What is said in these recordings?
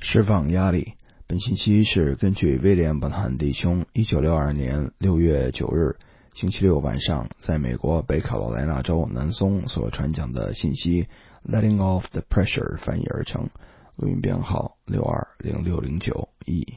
释放压力。本信息是根据威廉·本汉弟兄1962年6月9日星期六晚上在美国北卡罗来纳州南松所传讲的信息 Letting Off the Pressure 翻译而成，录音编号620609E。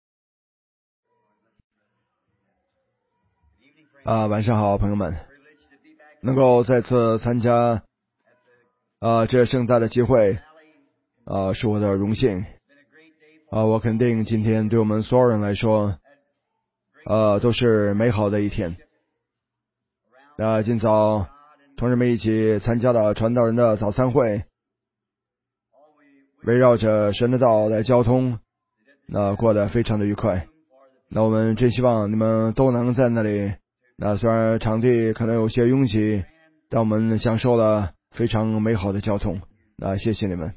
晚上好，朋友们，能够再次参加这盛大的机会是我的荣幸。我肯定今天对我们所有人来说都是美好的一天。今早同志们一起参加了传道人的早餐会，围绕着神的道来交通，过得非常的愉快。我们真希望你们都能在那里，虽然场地可能有些拥挤，但我们享受了非常美好的交通。谢谢你们。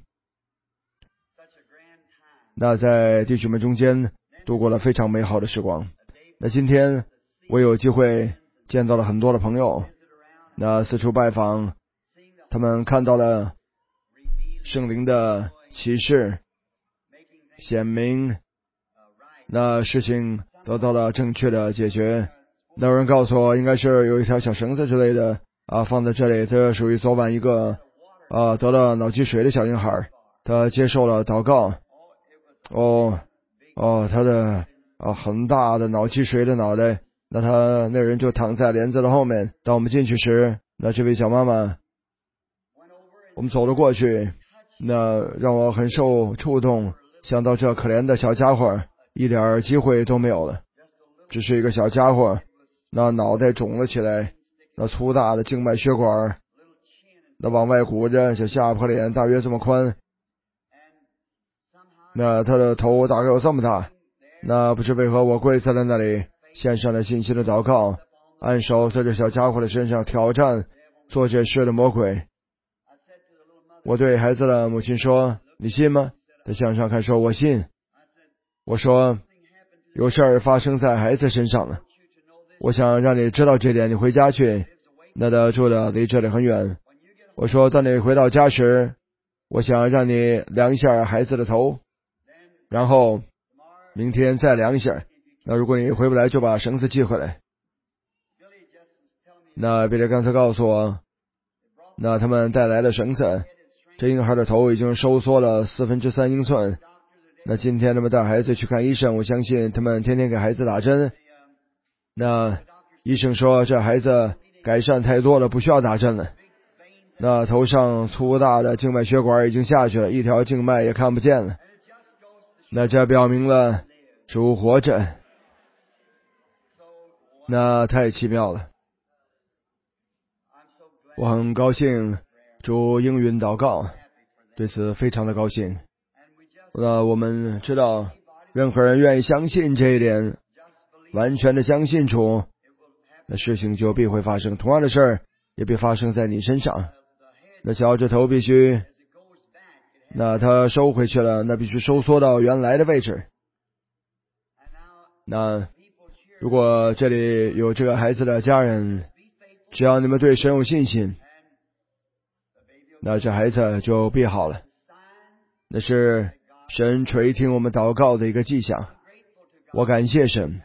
在弟兄们中间度过了非常美好的时光。今天我有机会见到了很多的朋友，四处拜访，他们看到了圣灵的启示显明，事情得到了正确的解决。有人告诉我应该是有一条小绳子之类的放在这里，这属于昨晚一个得了脑积水的小婴孩，他接受了祷告。他的很大的脑积水的脑袋，他那人就躺在帘子的后面。当我们进去时，这位小妈妈，我们走了过去，让我很受触动，想到这可怜的小家伙一点机会都没有了，只是一个小家伙，脑袋肿了起来，粗大的静脉血管往外鼓着，小下巴脸大约这么宽，他的头大概有这么大。不知为何我跪在了那里，献上了信心的祷告，按手在这小家伙的身上挑战做这事的魔鬼。我对孩子的母亲说，你信吗？他向上看说，我信。我说，有事儿发生在孩子身上了，我想让你知道这点，你回家去，他住的离这里很远。我说，当你回到家时，我想让你量一下孩子的头，然后明天再量一下，如果你回不来就把绳子系回来。比利刚才告诉我，他们带来了绳子，这婴孩的头已经收缩了3/4英寸。今天他们带孩子去看医生，我相信他们天天给孩子打针。医生说这孩子改善太多了，不需要打针了。头上粗大的静脉血管已经下去了，一条静脉也看不见了。这表明了主活着，太奇妙了。我很高兴主应允祷告，对此非常的高兴。我们知道任何人愿意相信这一点，完全的相信主，事情就必会发生。同样的事儿也必发生在你身上。小指头必须他收回去了，必须收缩到原来的位置。如果这里有这个孩子的家人，只要你们对神有信心，这孩子就必好了。那是神垂听我们祷告的一个迹象。我感谢神，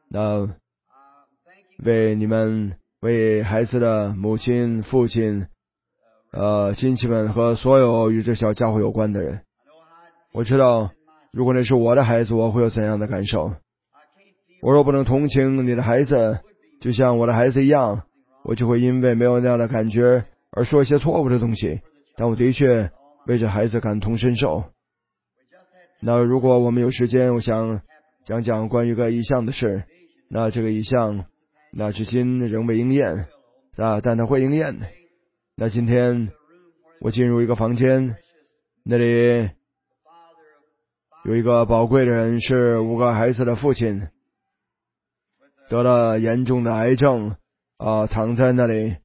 为你们，为孩子的母亲、父亲、亲戚们和所有与这小家伙有关的人。我知道如果那是我的孩子，我会有怎样的感受。我若不能同情你的孩子，就像我的孩子一样，我就会因为没有那样的感觉而说一些错误的东西。但我的确为这孩子感同身受。如果我们有时间，我想讲讲关于个异象的事。这个异象至今仍未应验，但它会应验的。今天我进入一个房间，那里有一个宝贵的人，是5个孩子的父亲，得了严重的癌症，躺在那里。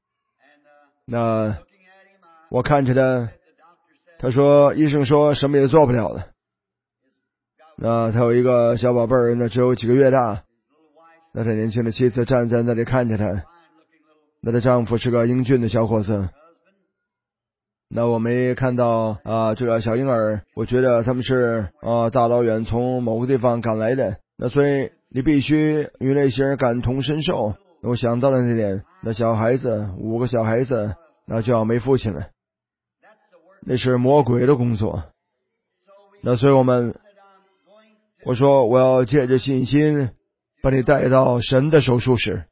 我看着他说，医生说什么也做不了了。他有一个小宝贝儿，只有几个月大。他年轻的妻子站在那里看着他。他的丈夫是个英俊的小伙子。 那我没看到这个小婴儿，我觉得他们是大老远从某个地方赶来的，那所以你必须与那些人感同身受。我想到了那点，那小孩子5个小孩子，那就要没父亲了，那是魔鬼的工作。那所以我说我要借着信心把你带到神的手术室，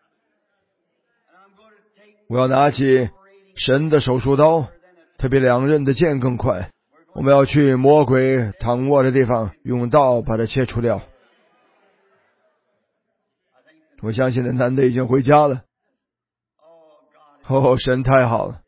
我要拿起神的手术刀，特别2刃的剑更快，我们要去魔鬼躺卧的地方，用刀把它切除掉。我相信那男的已经回家了。神太好了。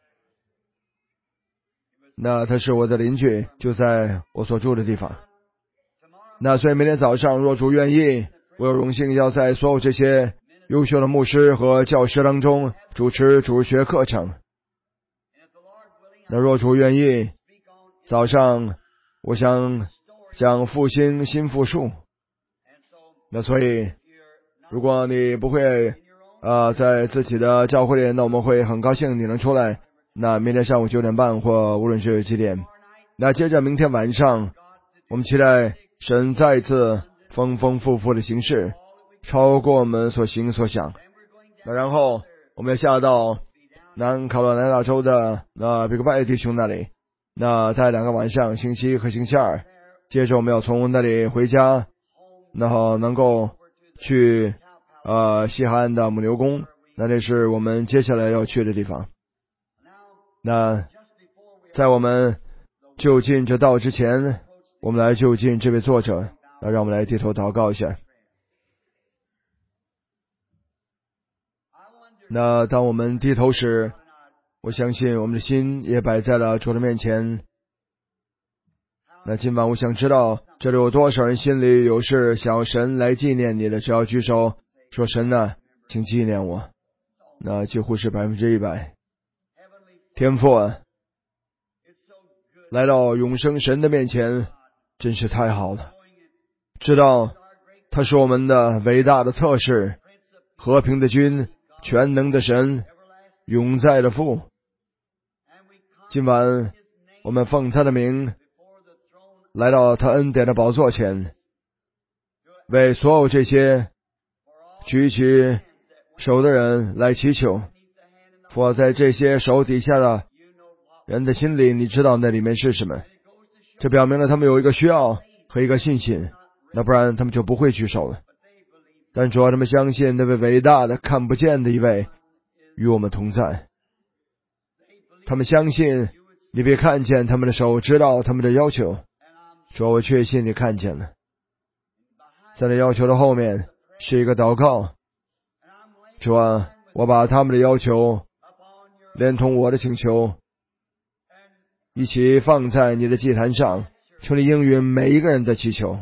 那他是我的邻居，就在我所住的地方。那所以明天早上若主愿意，我有荣幸要在所有这些优秀的牧师和教师当中主持主学课程。那若主愿意，早上我想讲复兴新复述。那所以如果你不会在自己的教会里，那我们会很高兴你能出来。那明天上午9点半或无论是几点。那接着明天晚上，我们期待神再一次丰丰富富的行事，超过我们所行所想。那然后我们要下到南卡罗来纳州的比格拜弟兄那里。那在2个晚上，星期1和星期2。接着我们要从那里回家，然后能够去西海岸的母牛宫。那是我们接下来要去的地方。那在我们就近这道之前，我们来就近这位作者。那让我们来低头祷告一下。那当我们低头时，我相信我们的心也摆在了主的面前。那今晚我想知道，这里有多少人心里有事想要神来纪念你的，只要举手说神啊，请纪念我。那几乎是100%。天父啊，来到永生神的面前真是太好了，知道他是我们的伟大的策士，和平的君，全能的神，永在的父。今晚我们奉他的名来到他恩典的宝座前，为所有这些举起手的人来祈求。父，在这些手底下的人的心里，你知道那里面是什么，这表明了他们有一个需要和一个信心，那不然他们就不会举手了。但主要他们相信那位伟大的看不见的一位与我们同在，他们相信你别看见他们的手，知道他们的要求。主要我确信你看见了，在那要求的后面是一个祷告。主啊，我把他们的要求连同我的请求一起放在你的祭坛上，求你应允每一个人的祈求。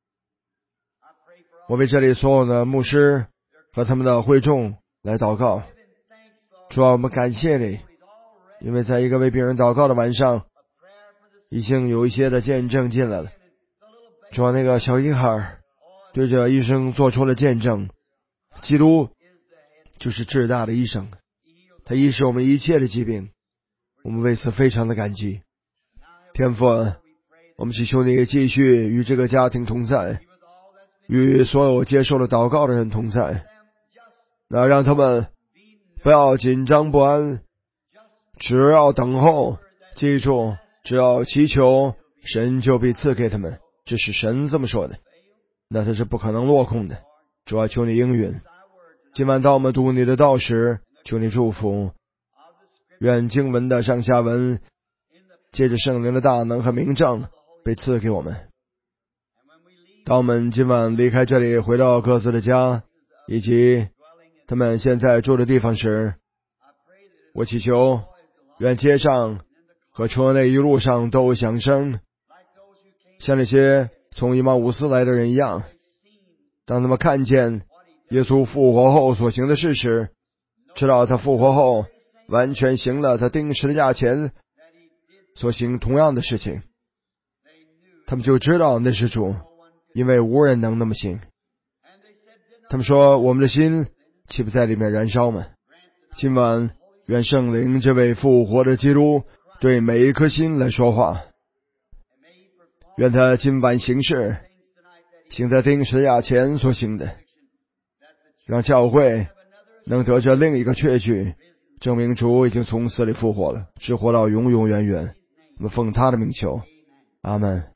我为这里所有的牧师和他们的会众来祷告。主啊，我们感谢你，因为在一个为病人祷告的晚上，已经有一些的见证进来了。主啊，那个小婴孩对着医生做出了见证，基督就是至大的医生，他医治我们一切的疾病，我们为此非常的感激。天父，我们祈求你继续与这个家庭同在，与所有接受了祷告的人同在，那让他们不要紧张不安，只要等候，记住，只要祈求，神就必赐给他们，这是神这么说的，那他是不可能落空的。主啊，求你应允。今晚当我们读你的道时，求你祝福，愿经文的上下文借着圣灵的大能和明证被赐给我们。当我们今晚离开这里回到各自的家以及他们现在住的地方时，我祈求愿街上和车内一路上都有响声，像那些从以马忤斯来的人一样，当他们看见耶稣复活后所行的事时，知道他复活后完全行了他钉十字架前所行同样的事情，他们就知道那是主，因为无人能那么行。他们说，我们的心岂不在里面燃烧吗？今晚愿圣灵这位复活的基督对每一颗心来说话。愿他今晚行事，行在定十架前所行的，让教会能得着另一个确据，证明主已经从死里复活了，直活到永永远远。我们奉他的名求，阿门。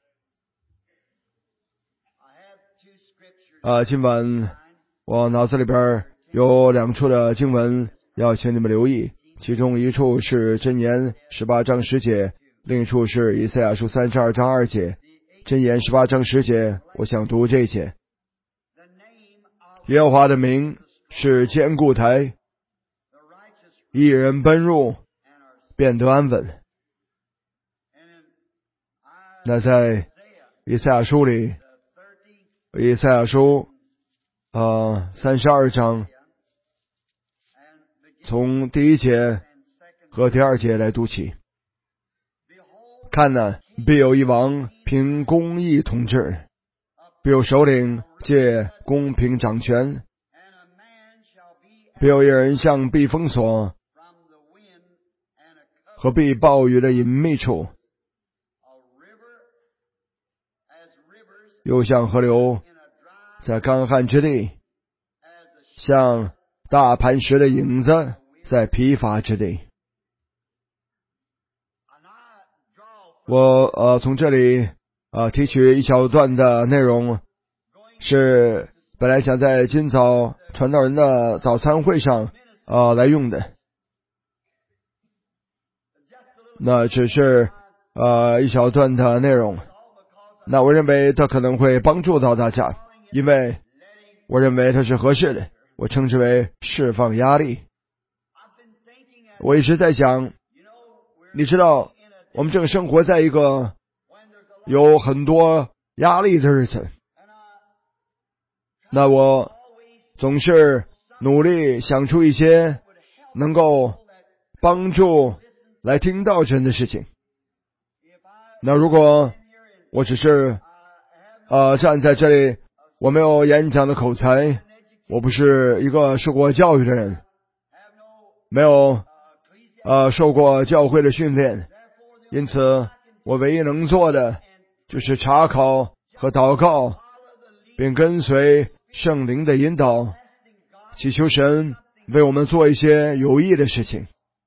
今晚我脑子里边有2处的经文要请你们留意，其中一处是箴言18章10节，另一处是以赛亚书32章2节。箴言18章10节，我想读这一节。耶和华的名是坚固台，义人奔入，便得安稳。那在以赛亚书里，以赛亚书32章从第1节和第2节来读起。看哪，必有一王凭公义统治，必有首领借公平掌权，必有一人像避风所和避暴雨的隐秘处，又像河流在干旱之地，像大磐石的影子在疲乏之地。我从这里提取一小段的内容，是本来想在今早传道人的早餐会上来用的，那只是一小段的内容。那我认为它可能会帮助到大家，因为我认为它是合适的，我称之为释放压力。我一直在想，你知道我们正生活在一个有很多压力的日子，那我总是努力想出一些能够帮助来听到真的事情。那如果我只是站在这里，我没有演讲的口才，我不是一个受过教育的人，没有受过教会的训练，因此我唯一能做的就是查考和祷告，并跟随圣灵的引导，祈求神为我们做一些有益的事情。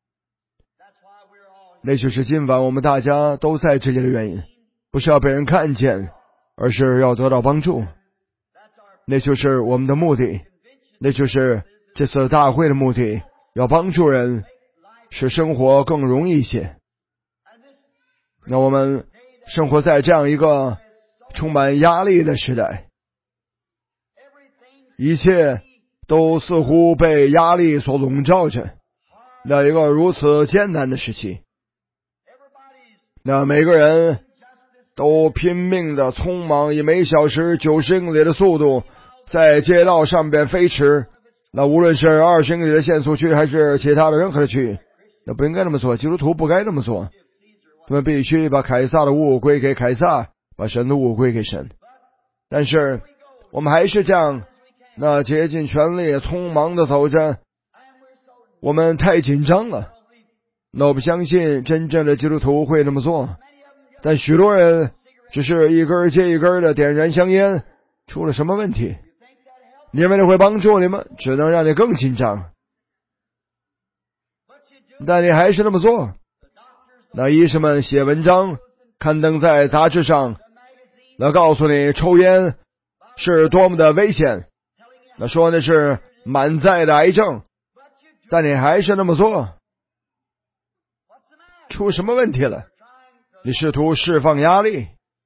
那就是今晚我们大家都在这里的原因，不是要被人看见，而是要得到帮助。那就是我们的目的，那就是这次大会的目的，要帮助人，使生活更容易一些。那我们生活在这样一个充满压力的时代，一切都似乎被压力所笼罩着，那一个如此艰难的时期，那每个人都拼命的匆忙，以每小时90英里的速度在街道上边飞驰，那无论是20英里的限速区还是其他的任何的区域，那不应该这么做，基督徒不该这么做。他们必须把凯撒的物归给凯撒，把神的物归给神。但是我们还是这样，那竭尽全力匆忙的走着，我们太紧张了。那我不相信真正的基督徒会这么做，但许多人只是一根接一根的点燃香烟，出了什么问题？你认为这会帮助你吗？只能让你更紧张。但你还是这么做。那医生们写文章刊登在杂志上，那告诉你抽烟是多么的危险，那说那是满载的癌症，但你还是那么做，出什么问题了？你试图释放压力。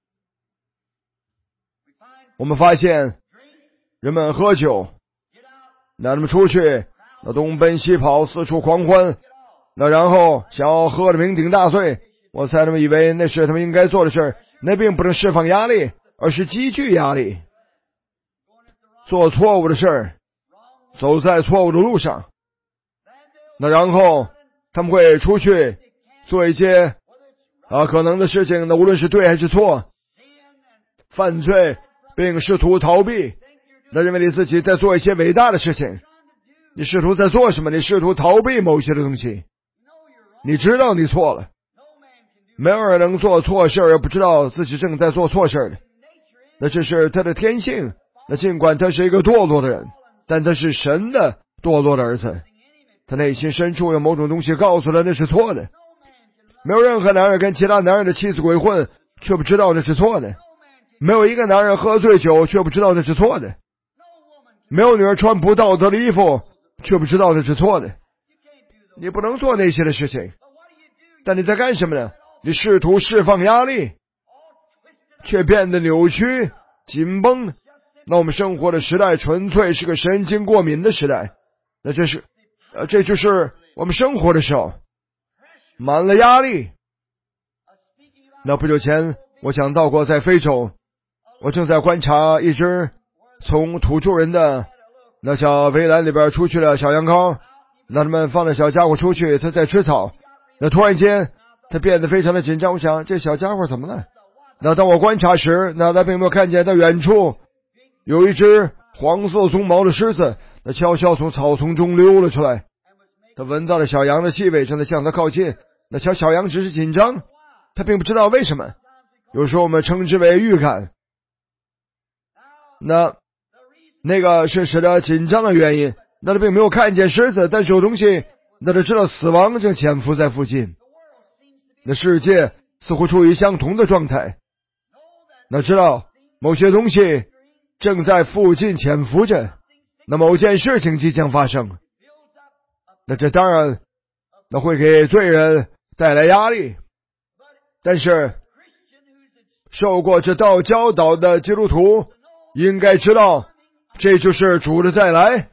我们发现人们喝酒，那他们出去，那东奔西跑，四处狂欢，那然后想要喝得酩酊大醉，我猜他们以为那是他们应该做的事，那并不是释放压力，而是积聚压力。做错误的事，走在错误的路上，那然后他们会出去做一些可能的事情，那无论是对还是错，犯罪并试图逃避，那认为你自己在做一些伟大的事情。你试图在做什么？你试图逃避某些的东西，你知道你错了， 没有人能做错事而不知道自己正在做错事的，那这是他的天性。那尽管他是一个堕落的人，但他是神的堕落的儿子，他内心深处有某种东西告诉他那是错的。没有任何男人跟其他男人的妻子鬼混却不知道那是错的，没有一个男人喝醉酒却不知道那是错的，没有女人穿不道德的衣服却不知道那是错的。你不能做那些的事情，但你在干什么呢？你试图释放压力，却变得扭曲紧绷。那我们生活的时代纯粹是个神经过敏的时代，那这就是我们生活的时候满了压力。那不久前我讲到过，在非洲我正在观察一只从土著人的那小围栏里边出去的小羊羔，那他们放着小家伙出去，他在吃草，那突然间他变得非常的紧张，我想这小家伙怎么了？那当我观察时，那他并没有看见，在远处有一只黄色鬃毛的狮子，那悄悄从草丛中溜了出来，他闻到了小羊的气味，正在向他靠近。那小羊只是紧张，他并不知道为什么，有时候我们称之为预感。那个是使得紧张的原因，那他并没有看见狮子，但是有东西那他知道死亡正潜伏在附近。那世界似乎处于相同的状态，那知道某些东西正在附近潜伏着，那某件事情即将发生，那这当然那会给罪人带来压力。但是受过这道教导的基督徒应该知道，这就是主的再来，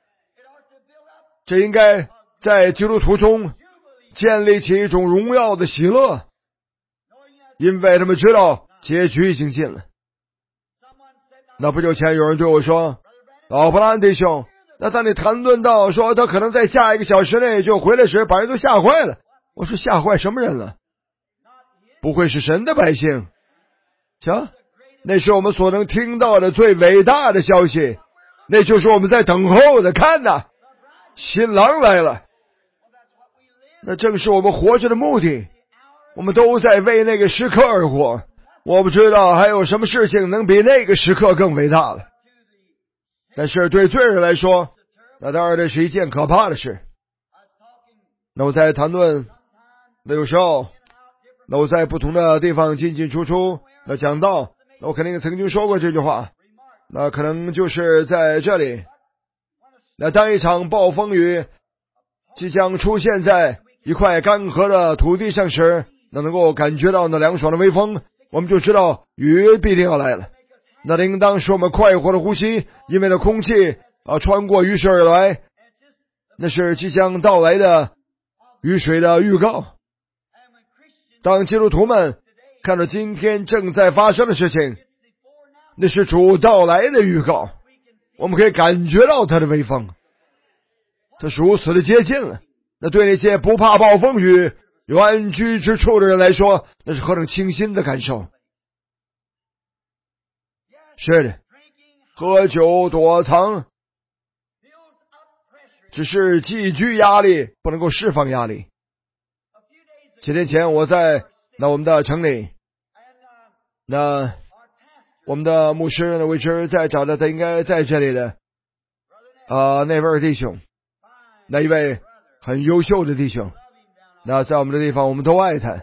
这应该在基督徒中建立起一种荣耀的喜乐，因为他们知道结局已经近了。那不久前有人对我说，老布兰弟兄，那当你谈论到说他可能在下一个小时内就回来时，把人都吓坏了。我说吓坏什么人了？不会是神的百姓？瞧，那是我们所能听到的最伟大的消息，那就是我们在等候的。看哪，新郎来了。那正是我们活着的目的，我们都在为那个时刻而活。我不知道还有什么事情能比那个时刻更伟大了。但是对罪人来说，那当然这是一件可怕的事。那我在谈论，那有时候那我在不同的地方进进出出，那讲到，那我肯定曾经说过这句话，那可能就是在这里。那当一场暴风雨即将出现在一块干涸的土地上时，那能够感觉到那凉爽的微风，我们就知道雨必定要来了。那应当使我们快活的呼吸，因为那空气穿过雨水而来，那是即将到来的雨水的预告。当基督徒们看到今天正在发生的事情，那是主到来的预告，我们可以感觉到他的威风，他是如此的接近了。那对那些不怕暴风雨有安居之处的人来说，那是何等清新的感受。是的，喝酒躲藏只是寄居压力，不能够释放压力。几天前我在我们的城里，那我们的牧师那位置在找的，他应该在这里的那位弟兄，那一位很优秀的弟兄，那在我们的地方我们都爱他。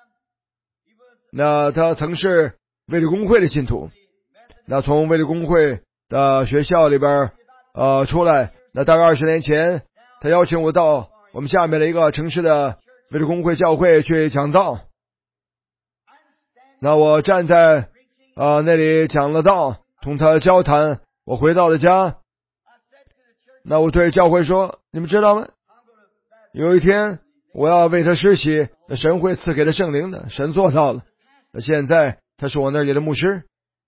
那他曾是卫理公会的信徒，那从卫理公会的学校里边出来，那大概20年前，他邀请我到我们下面的一个城市的卫理公会教会去讲道。那我站在那里讲了道，同他交谈。我回到了家，那我对教会说，你们知道吗？有一天我要为他施洗，那神会赐给他圣灵的，神做到了。那现在他是我那里的牧师，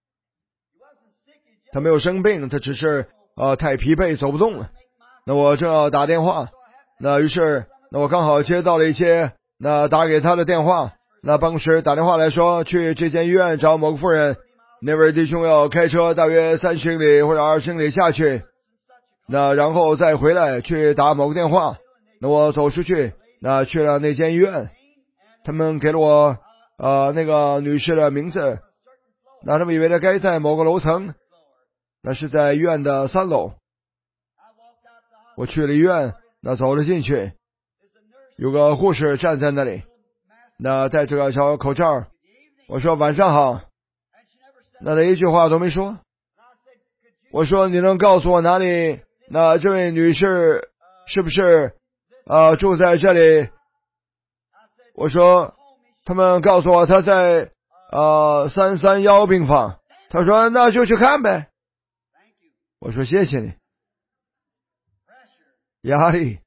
他没有生病，他只是太疲惫走不动了。那我正要打电话，那于是那我刚好接到了一些那打给他的电话。那办公室打电话来说，去这间医院找某个妇人，那位弟兄要开车大约30英里或者20英里下去，那然后再回来去打某个电话。那我走出去，那去了那间医院， 他们给了我那个女士的名字，那他们以为她该在某个楼层，那是在医院的3楼。我去了医院，那走了进去，有个护士站在那里，那戴着个小口罩。我说晚上好，那他一句话都没说。我说你能告诉我哪里？那这位女士是不是住在这里？我说他们告诉我她在331病房。他说那就去看呗。我说谢谢你。压力。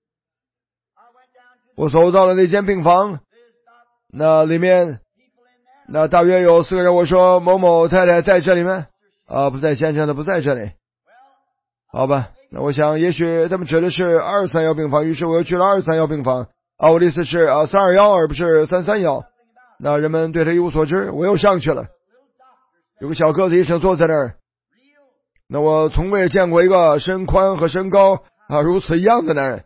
我走到了那间病房，那里面那大约有4个人。我说某某太太在这里吗？不在，先生的不在这里。好吧，那我想也许他们指的是231病房，于是我又去了231病房。我的意思是321而不是331。那人们对他一无所知，我又上去了。有个小个子医生坐在那儿，那我从未见过一个身宽和身高如此一样的男人。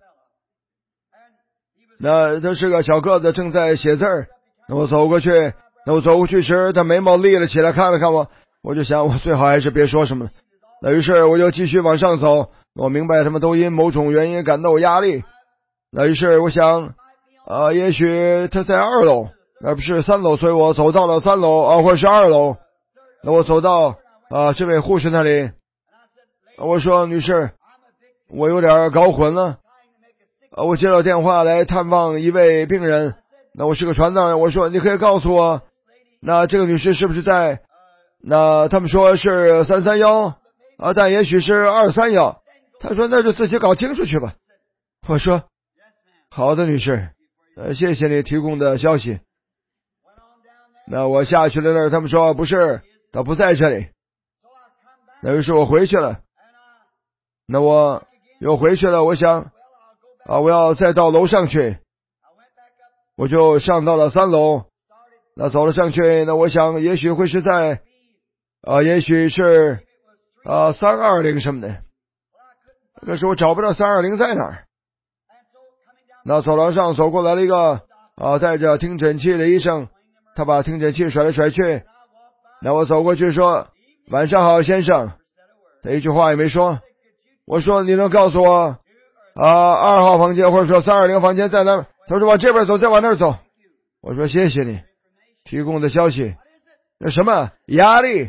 那他是个小个子，正在写字儿。那我走过去时，他眉毛立了起来，看了看我，我就想我最好还是别说什么了。那于是我就继续往上走。我明白他们都因某种原因感到有压力。那于是我想也许他在2楼而不是3楼，所以我走到了3楼或者是2楼。那我走到这位护士那里，我说女士，我有点搞混了。我接到电话来探望一位病人，那我是个传道人。我说你可以告诉我，那这个女士是不是在？那他们说是331但也许是231。他说那就自己搞清楚去吧。我说好的女士，谢谢你提供的消息。那我下去了那儿，他们说不是，他不在这里。那于是我回去了。那我又回去了，我想我要再到楼上去。我就上到了3楼，那走了上去，那我想也许会是在也许是320什么的。可是我找不到320在哪儿。那走廊上走过来了一个带着听诊器的医生，他把听诊器甩来甩去。那我走过去说晚上好先生，他一句话也没说。我说你能告诉我2号房间或者说320房间在哪？他说往这边走，再往那儿走。我说谢谢你提供的消息。那什么压力？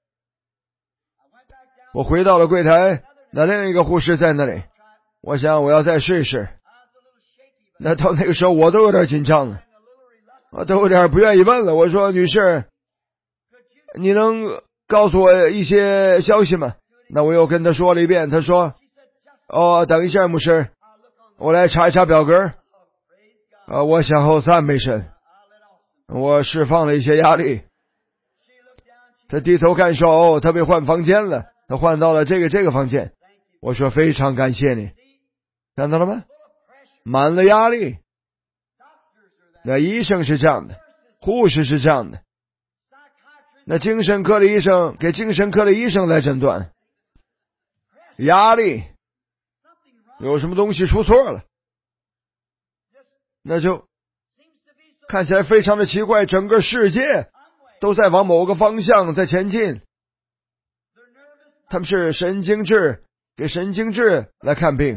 我回到了柜台，那另一个护士在那里。我想我要再试一试。那到那个时候我都有点紧张了，我都有点不愿意问了。我说女士，你能告诉我一些消息吗？那我又跟他说了一遍。他说等一下牧师，我来查一查表格。我向后赞美神，我释放了一些压力。他低头看说他被换房间了，他换到了这个房间。我说非常感谢你。看到了吗？满了压力。那医生是这样的，护士是这样的，那精神科的医生给精神科的医生来诊断。压力，有什么东西出错了，那就看起来非常的奇怪，整个世界都在往某个方向在前进。他们是神经质，给神经质来看病。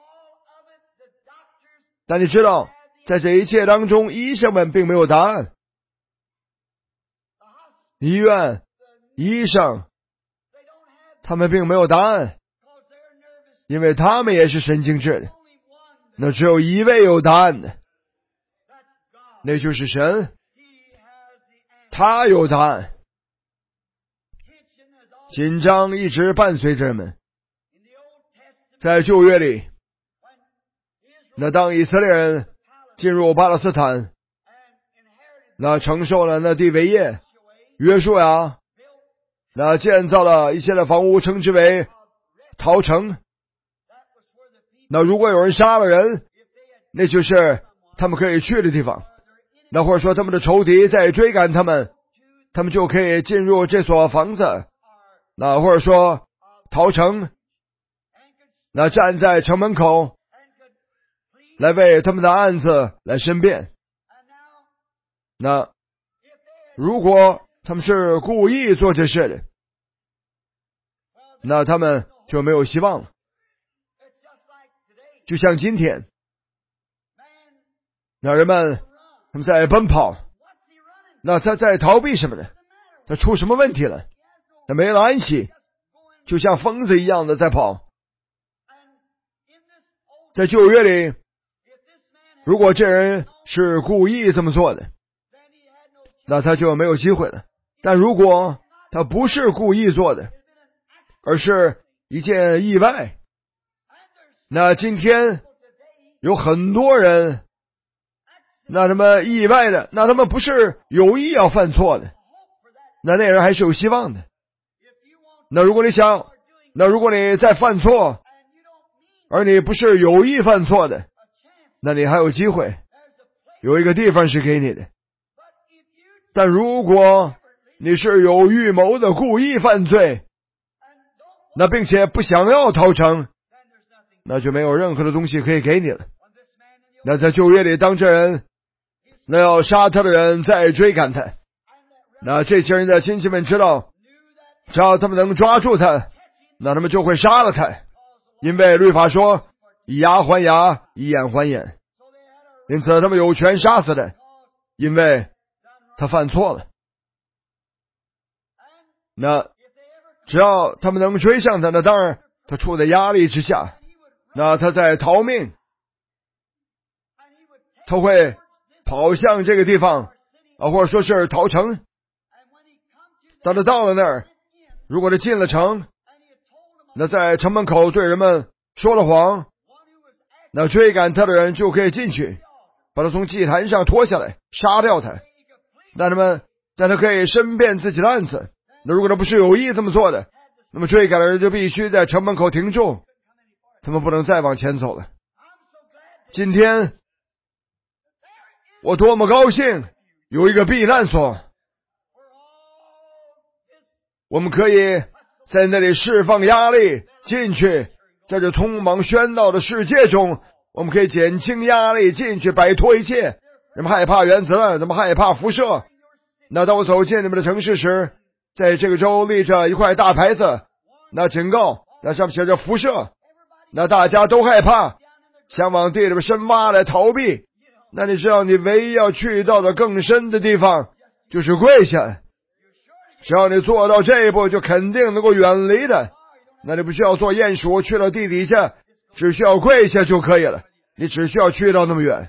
但你知道，在这一切当中，医生们并没有答案。医院、医生，他们并没有答案，因为他们也是神经质的。那只有一位有答案的，那就是神，他有答案。紧张一直伴随着人们。在旧约里，那当以色列人进入巴勒斯坦，那承受了那地为业，约书亚那建造了一些的房屋，称之为逃城。那如果有人杀了人，那就是他们可以去的地方。那或者说他们的仇敌在追赶他们，他们就可以进入这所房子，那或者说逃城，那站在城门口来为他们的案子来申辩。 那如果他们是故意做这事的，那他们就没有希望了。就像今天，那人们他们在奔跑，那他在逃避什么呢？他出什么问题了？他没了安息，就像疯子一样的在跑。在旧约里，如果这人是故意这么做的，那他就没有机会了。但如果他不是故意做的，而是一件意外，那今天有很多人，那他们意外的，那他们不是有意要犯错的，那人还是有希望的。那如果你在犯错，而你不是有意犯错的，那你还有机会，有一个地方是给你的。但如果你是有预谋的故意犯罪，那并且不想要逃城，那就没有任何的东西可以给你了。那在旧约里，当这人那要杀他的人在追赶他，那这些人的亲戚们知道，只要他们能抓住他，那他们就会杀了他，因为律法说以牙还牙，以眼还眼，因此他们有权杀死他，因为他犯错了。那只要他们能追上他，那当然他处在压力之下，那他在逃命，他会跑向这个地方或者说是逃城。当他到了那儿，如果他进了城，那在城门口对人们说了谎，那追赶他的人就可以进去，把他从祭坛上拖下来，杀掉他。但他可以申辩自己的案子。那如果他不是有意这么做的，那么追赶的人就必须在城门口停住，他们不能再往前走了。今天我多么高兴有一个避难所，我们可以在那里释放压力进去，在这匆忙喧闹的世界中，我们可以减轻压力进去，摆脱一切。人们害怕原子弹，人们害怕辐射。那当我走进你们的城市时，在这个州立着一块大牌子，那警告，那上面写着辐射，那大家都害怕，想往地里面深挖来逃避。那你知道你唯一要去到的更深的地方就是跪下，只要你做到这一步，就肯定能够远离的。那你不需要做鼹鼠去到地底下，只需要跪下就可以了，你只需要去到那么远。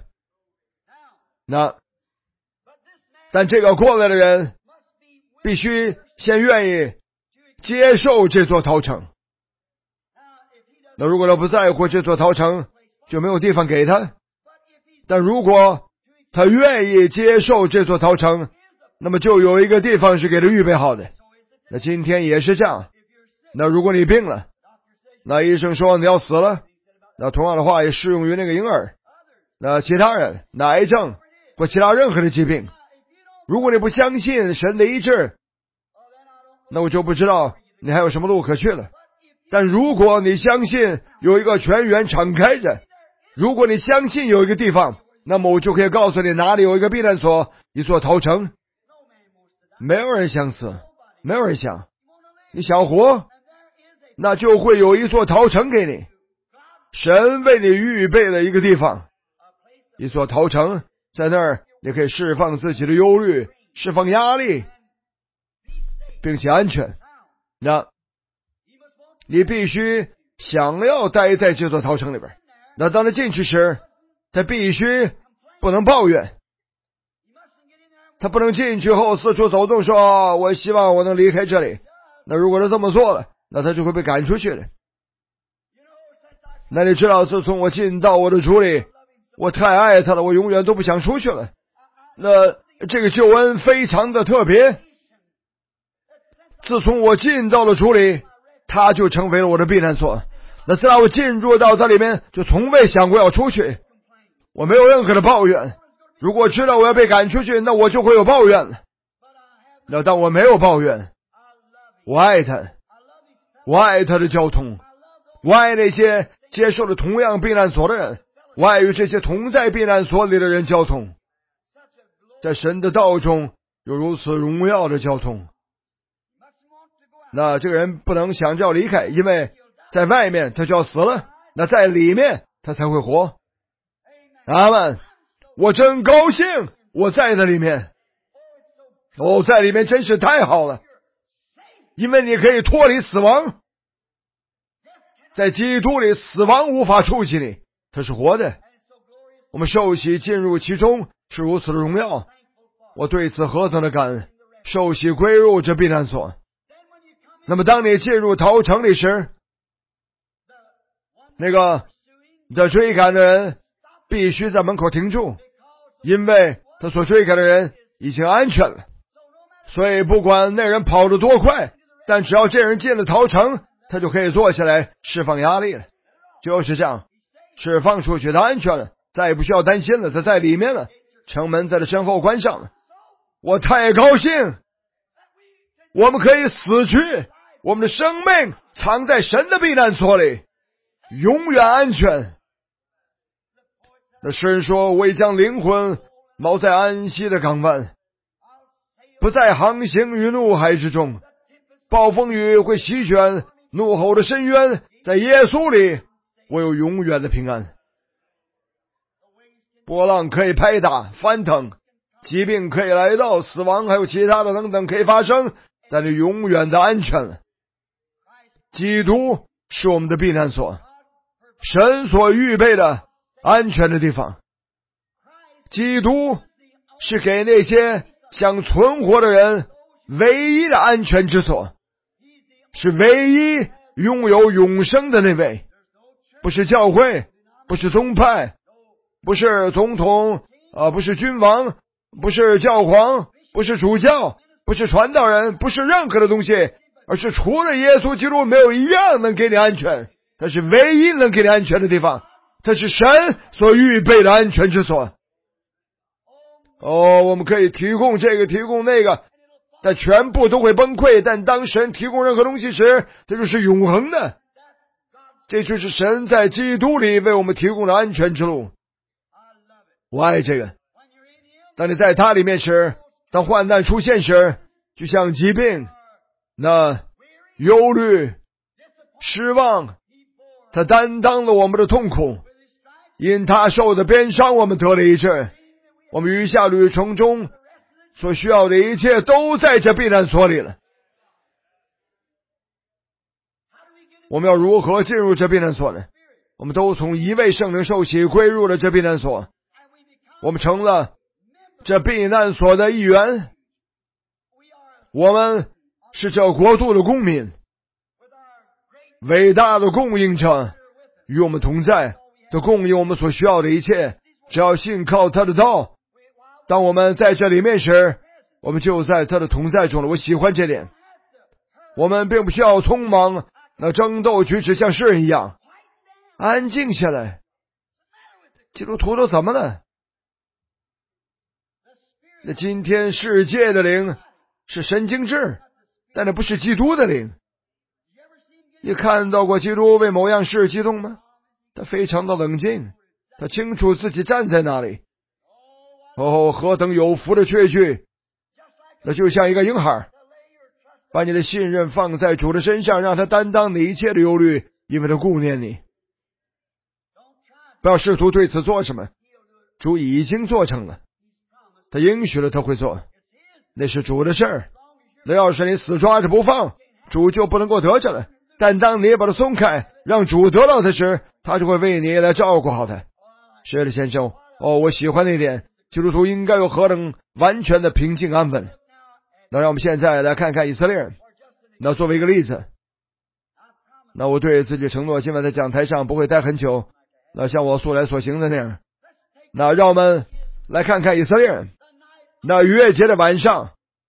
但这个过来的人必须先愿意接受这座逃城。那如果他不在乎这座逃城，就没有地方给他。但如果他愿意接受这座逃城，那么就有一个地方是给他预备好的。那今天也是这样。那如果你病了，那医生说你要死了，那同样的话也适用于那个婴儿。那其他人，那癌症或其他任何的疾病，如果你不相信神的医治，那我就不知道你还有什么路可去了。但如果你相信有一个泉源敞开着，如果你相信有一个地方，那么我就可以告诉你哪里有一个避难所，一座逃城。没有人想死，没有人想。你想活，那就会有一座逃城给你。神为你预备了一个地方，一座逃城，在那儿你可以释放自己的忧虑，释放压力，并且安全。那你必须想要待在这座逃城里边。那当他进去时，他必须不能抱怨，他不能进去后四处走动说我希望我能离开这里。那如果他这么做了，那他就会被赶出去的。那你知道，自从我进到我的主里，我太爱他了，我永远都不想出去了。那这个救恩非常的特别，自从我进到了主里，他就成为了我的避难所。那自然我进入到这里面，就从未想过要出去，我没有任何的抱怨。如果知道我要被赶出去，那我就会有抱怨了。那但我没有抱怨，我爱他，我爱他的交通，我爱那些接受了同样避难所的人，我爱与这些同在避难所里的人交通。 在神的道中有如此荣耀的交通。那这个人不能想着要离开，因为在外面他就要死了，那在里面他才会活。阿们！我真高兴我在那里面。在里面真是太好了，因为你可以脱离死亡。在基督里，死亡无法触及你，他是活的。我们受洗进入其中是如此的荣耀，我对此何等的感恩！受洗归入这避难所。那么当你进入逃城里时，那个的追赶的人必须在门口停住，因为他所追赶的人已经安全了。所以不管那人跑得多快，但只要这人进了逃城，他就可以坐下来释放压力了。就是这样，释放出去，他安全了，再也不需要担心了，他在里面了，城门在他身后关上了。我太高兴，我们可以死去，我们的生命藏在神的避难所里，永远安全。那诗人说，我已将灵魂锚在安息的港湾，不再航行于怒海之中。暴风雨会席卷怒吼的深渊，在耶稣里我有永远的平安。波浪可以拍打翻腾，疾病可以来到，死亡还有其他的等等可以发生，但你永远的安全了。基督是我们的避难所，神所预备的安全的地方。基督是给那些想存活的人唯一的安全之所，是唯一拥有永生的那位。不是教会，不是宗派，不是总统，不是君王，不是教皇，不是主教，不是传道人，不是任何的东西，而是除了耶稣基督没有一样能给你安全。它是唯一能给你安全的地方，它是神所预备的安全之所。我们可以提供这个提供那个，但全部都会崩溃。但当神提供任何东西时，这就是永恒的。这就是神在基督里为我们提供的安全之路。我爱这个。当你在他里面时，当患难出现时，就像疾病、那忧虑、失望，他担当了我们的痛苦，因他受的鞭伤，我们得了医治。我们余下旅程中所需要的一切都在这避难所里了。我们要如何进入这避难所呢？我们都从一位圣灵受洗归入了这避难所，我们成了这避难所的一员。我们是这国度的公民，伟大的供应者与我们同在，他供应我们所需要的一切，只要信靠他的道。当我们在这里面时，我们就在他的同在中了。我喜欢这点。我们并不需要匆忙，那争斗举止像诗人一样，安静下来。基督徒都怎么了？那今天世界的灵是神经质，但那不是基督的灵。你看到过基督为某样事激动吗？他非常的冷静，他清楚自己站在哪里。何等有福的确据！那就像一个婴孩，把你的信任放在主的身上，让他担当你一切的忧虑，因为他顾念你。不要试图对此做什么，主已经做成了，他应许了他会做，那是主的事儿。那要是你死抓着不放，主就不能够得着了。但当你把它松开，让主得到它时，他就会为你来照顾好它。是的，先生。我喜欢那点。基督徒应该有何等完全的平静安稳。那让我们现在来看看以色列人。那作为一个例子，那我对自己承诺，今晚在讲台上不会待很久，那像我素来所行的那样。那让我们来看看以色列人。那逾越节的晚上，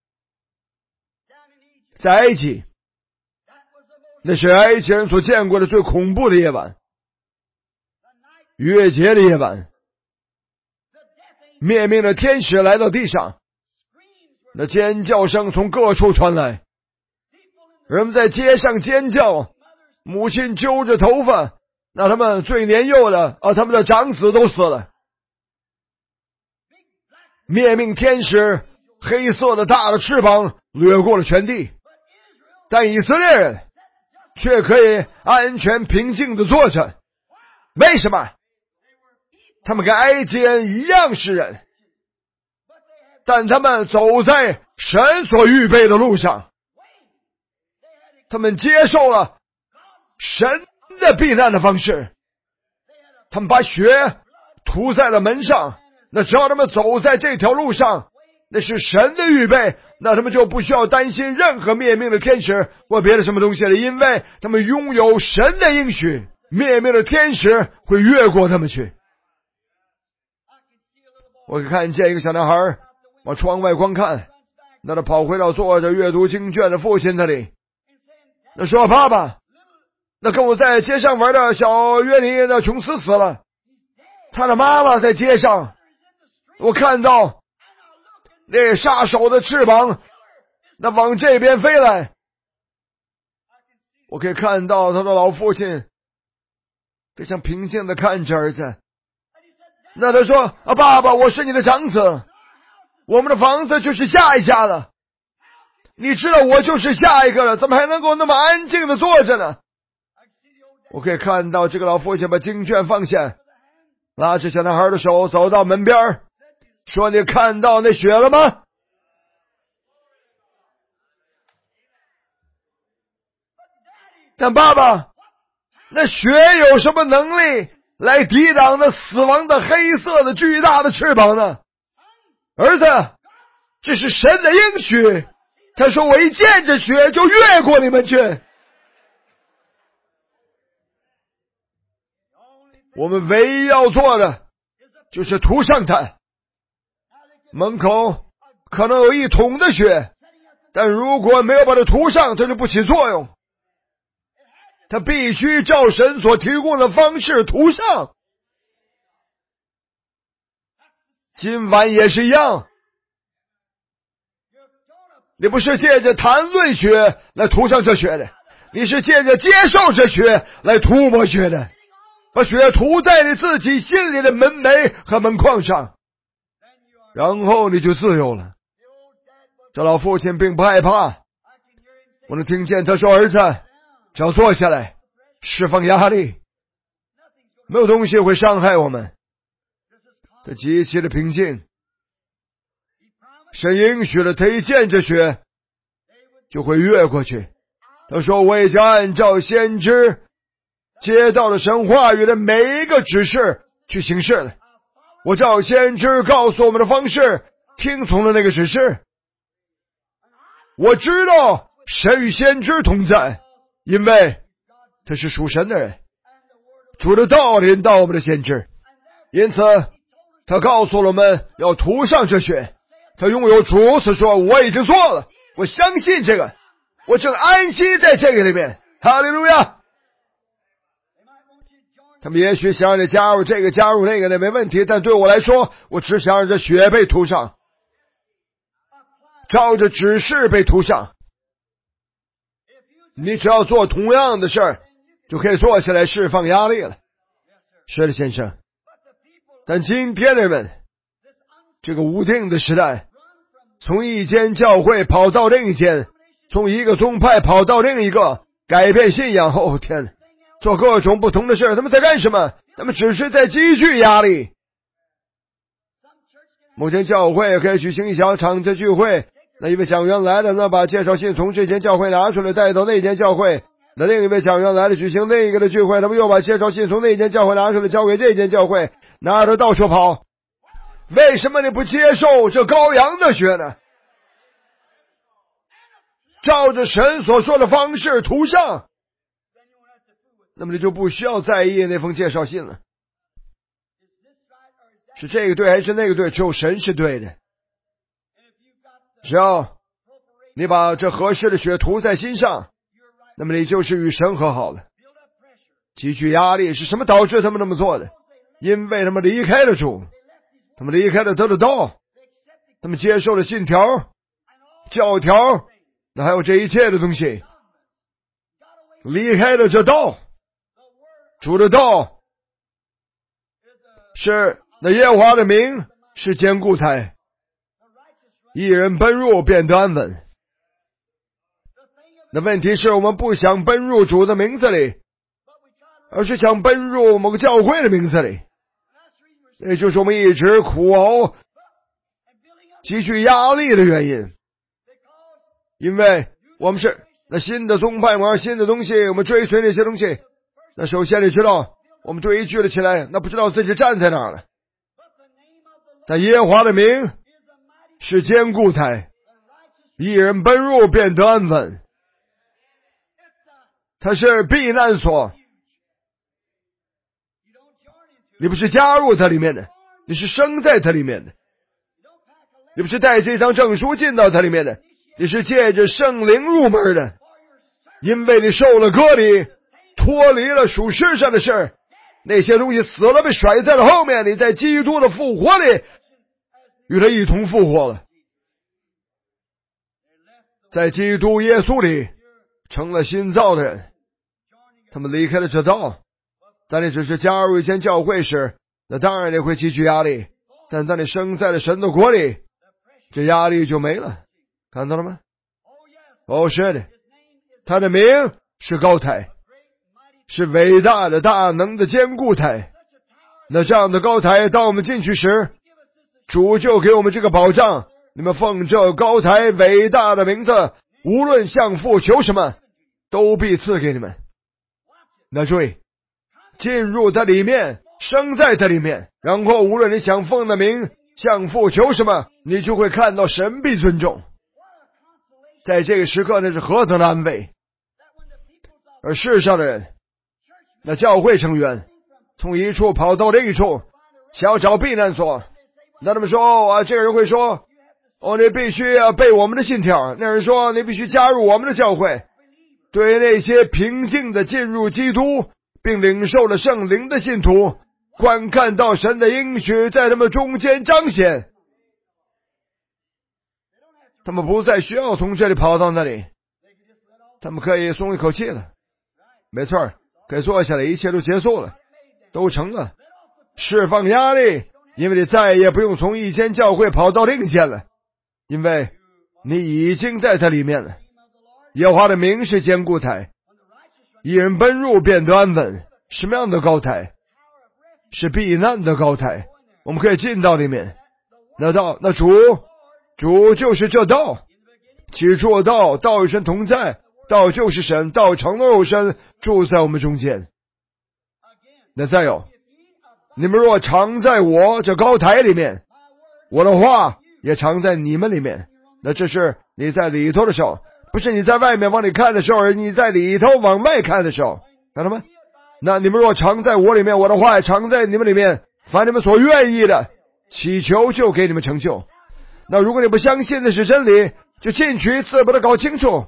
在埃及，那是埃及人所见过的最恐怖的夜晚。逾越节的夜晚，灭命的天使来到地上，那尖叫声从各处传来，人们在街上尖叫，母亲揪着头发，那他们最年幼的他们的长子都死了。 灭命天使黑色的大的翅膀掠过了全地，但以色列人却可以安全平静地坐着。为什么？他们跟埃及人一样是人，但他们走在神所预备的路上，他们接受了神的避难的方式，他们把血涂在了门上，那只要他们走在这条路上，那是神的预备，那他们就不需要担心任何灭命的天使或别的什么东西了，因为他们拥有神的应许，灭命的天使会越过他们去。我看见一个小男孩往窗外观看，那他跑回到坐着阅读经卷的父亲那里，那说：爸爸，那跟我在街上玩的小约尼的琼斯死了，他的妈妈在街上，我看到那杀手的翅膀那往这边飞来，我可以看到他的老父亲非常平静地看着儿子。那他说：爸爸，我是你的长子，我们的房子就是下一家了，你知道我就是下一个了，怎么还能够那么安静地坐着呢？我可以看到这个老父亲把经卷放下，拉着小男孩的手走到门边，说：你看到那血了吗？但爸爸，那血有什么能力来抵挡那死亡的黑色的巨大的翅膀呢？儿子，这是神的应许，他说我一见着血就越过你们去。我们唯一要做的就是涂上它，门口可能有1桶的血，但如果没有把它涂上，它就不起作用，它必须照神所提供的方式涂上。今晚也是一样，你不是借着谈论血来涂上这血的，你是借着接受这血来涂抹血的，把血涂在你自己心里的门楣和门框上，然后你就自由了。这老父亲并不害怕，我能听见他说：儿子，只要坐下来，释放压力，没有东西会伤害我们。他极其的平静，神应许了，他一见着血就会越过去。他说：我已经按照先知接到了神话语的每一个指示去行事了，我照先知告诉我们的方式听从了那个指示。我知道神与先知同在，因为他是属神的人，主的道临到我们的先知，因此他告诉了我们要涂上这血。他拥有主所说，我已经做了，我相信这个，我正安息在这个里面。哈利路亚。他们也许想让你加入这个加入那个的没问题，但对我来说，我只想让这血被涂上，照着指示被涂上。你只要做同样的事儿，就可以坐下来释放压力了。是的，先生。但今天的人们，这个无定的时代，从一间教会跑到另一间，从一个宗派跑到另一个，改变信仰。哦天哪，做各种不同的事，他们在干什么？他们只是在积聚压力。某间教会可以举行一小场的聚会，那一位讲员来了，那把介绍信从这间教会拿出来带到那间教会，那另一位讲员来了，举行另一个的聚会，他们又把介绍信从那间教会拿出来交给这间教会，拿着到处跑。为什么你不接受这羔羊的血呢？照着神所说的方式涂上，那么你就不需要在意那封介绍信了。是这个对还是那个对？只有神是对的。只要你把这合适的血涂在心上，那么你就是与神和好了。积聚压力是什么导致他们那么做的？因为他们离开了主，他们离开了他的道，他们接受了信条、教条，那还有这一切的东西，离开了这道。主的道是那耶和华的名是坚固台， 一人奔入便得安稳。那问题是我们不想奔入主的名字里，而是想奔入某个教会的名字里。也就是我们一直苦熬、极具压力的原因。因为我们是那新的宗派，玩新的东西，我们追随那些东西。那首先你知道，我们堆聚了起来，那不知道自己站在哪儿了。但耶和华的名是坚固台，一人奔入便得安稳。它是避难所，你不是加入它里面的，你是生在它里面的。你不是带这张证书进到它里面的，你是借着圣灵入门的。因为你受了割礼，脱离了属世上的事，那些东西死了被甩在了后面，你在基督的复活里与他一同复活了，在基督耶稣里成了新造的人。他们离开了这道，当你只是加入一间教会时，那当然你会极具压力，但当你生在了神的国里，这压力就没了。看到了吗？哦，是的，他的名是高台，是伟大的大能的坚固台。那这样的高台，当我们进去时，主就给我们这个保障，你们奉这高台伟大的名字，无论向父求什么，都必赐给你们。那注意，进入它里面，生在它里面，然后无论你想奉的名向父求什么，你就会看到神必尊重。在这个时刻，那是何等的安慰。而世上的人，那教会成员从一处跑到另一处，想要找避难所。那他们说这个人会说你必须要背我们的信条，那人说你必须加入我们的教会。对于那些平静的进入基督并领受了圣灵的信徒，观看到神的应许在他们中间彰显，他们不再需要从这里跑到那里，他们可以松一口气了。没错，可以坐下来，一切都结束了，都成了，释放压力，因为你再也不用从一间教会跑到另一间了，因为你已经在它里面了。耶和华的名是坚固台，一人奔入便得安稳。什么样的高台？是避难的高台，我们可以进到里面。那主就是这道，起初道，道与神同在，道就是神，道成了肉身，住在我们中间。那再有，你们若常在我这高台里面，我的话也常在你们里面。那这是你在里头的时候，不是你在外面往里看的时候，而你在里头往外看的时候，看到吗？那你们若常在我里面，我的话也常在你们里面，凡你们所愿意的，祈求就给你们成就。那如果你不相信的是真理，就进去一次把它搞清楚，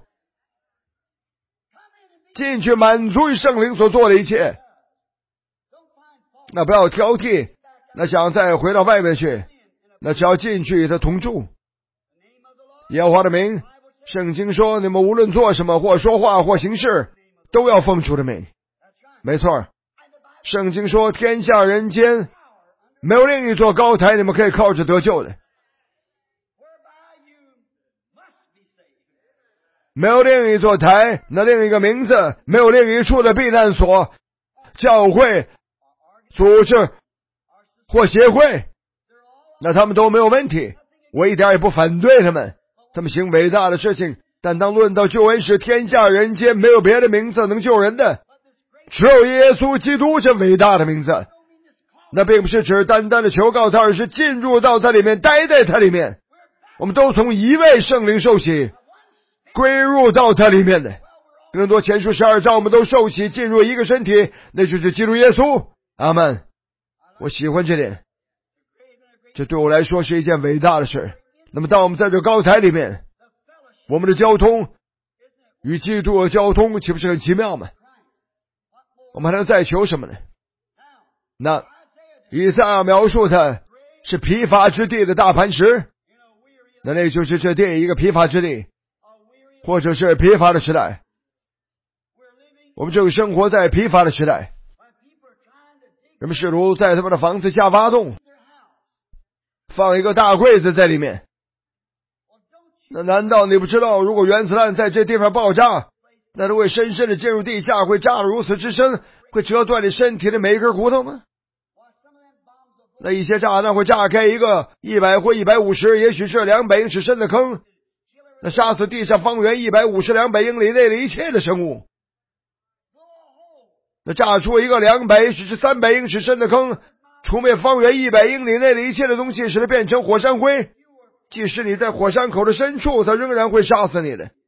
进去满足于圣灵所做的一切。那不要挑剔，那想再回到外面去，那只要进去与他同住。耶和华的名，圣经说你们无论做什么，或说话或行事，都要奉主的名。没错，圣经说天下人间没有另一座高台你们可以靠着得救的，没有另一座台，那另一个名字，没有另一处的避难所、教会、组织或协会，那他们都没有问题，我一点也不反对他们行伟大的事情。但当论到救恩时，天下人间没有别的名字能救人的，只有耶稣基督这伟大的名字。那并不是只单单的求告他，而是进入到他里面，待在他里面。我们都从一位圣灵受洗，归入到他里面的。哥林多前书12章，我们都受洗进入一个身体，那就是基督耶稣。阿们。我喜欢这点，这对我来说是一件伟大的事。那么当我们在这高台里面，我们的交通与基督的交通岂不是很奇妙吗？我们还能再求什么呢？那以赛亚描述的是疲乏之地的大磐石，那就是这地一个疲乏之地，或者是疲乏的时代。我们正生活在疲乏的时代，人们试图在他们的房子下挖洞，放一个大柜子在里面， 那难道你不知道，如果原子弹在这地方爆炸，那都会深深的进入地下，会炸得如此之深，会折断你身体的每一根骨头吗？那一些炸弹会炸开一个100或150，也许是200英尺深的坑，那杀死地上方圆150、200英里内的一切的生物。那炸出一个200也许是300英尺深的坑，除灭方圆100英里内的一切的东西，使它变成火山灰。即使你在火山口的深处，它仍然会杀死你的，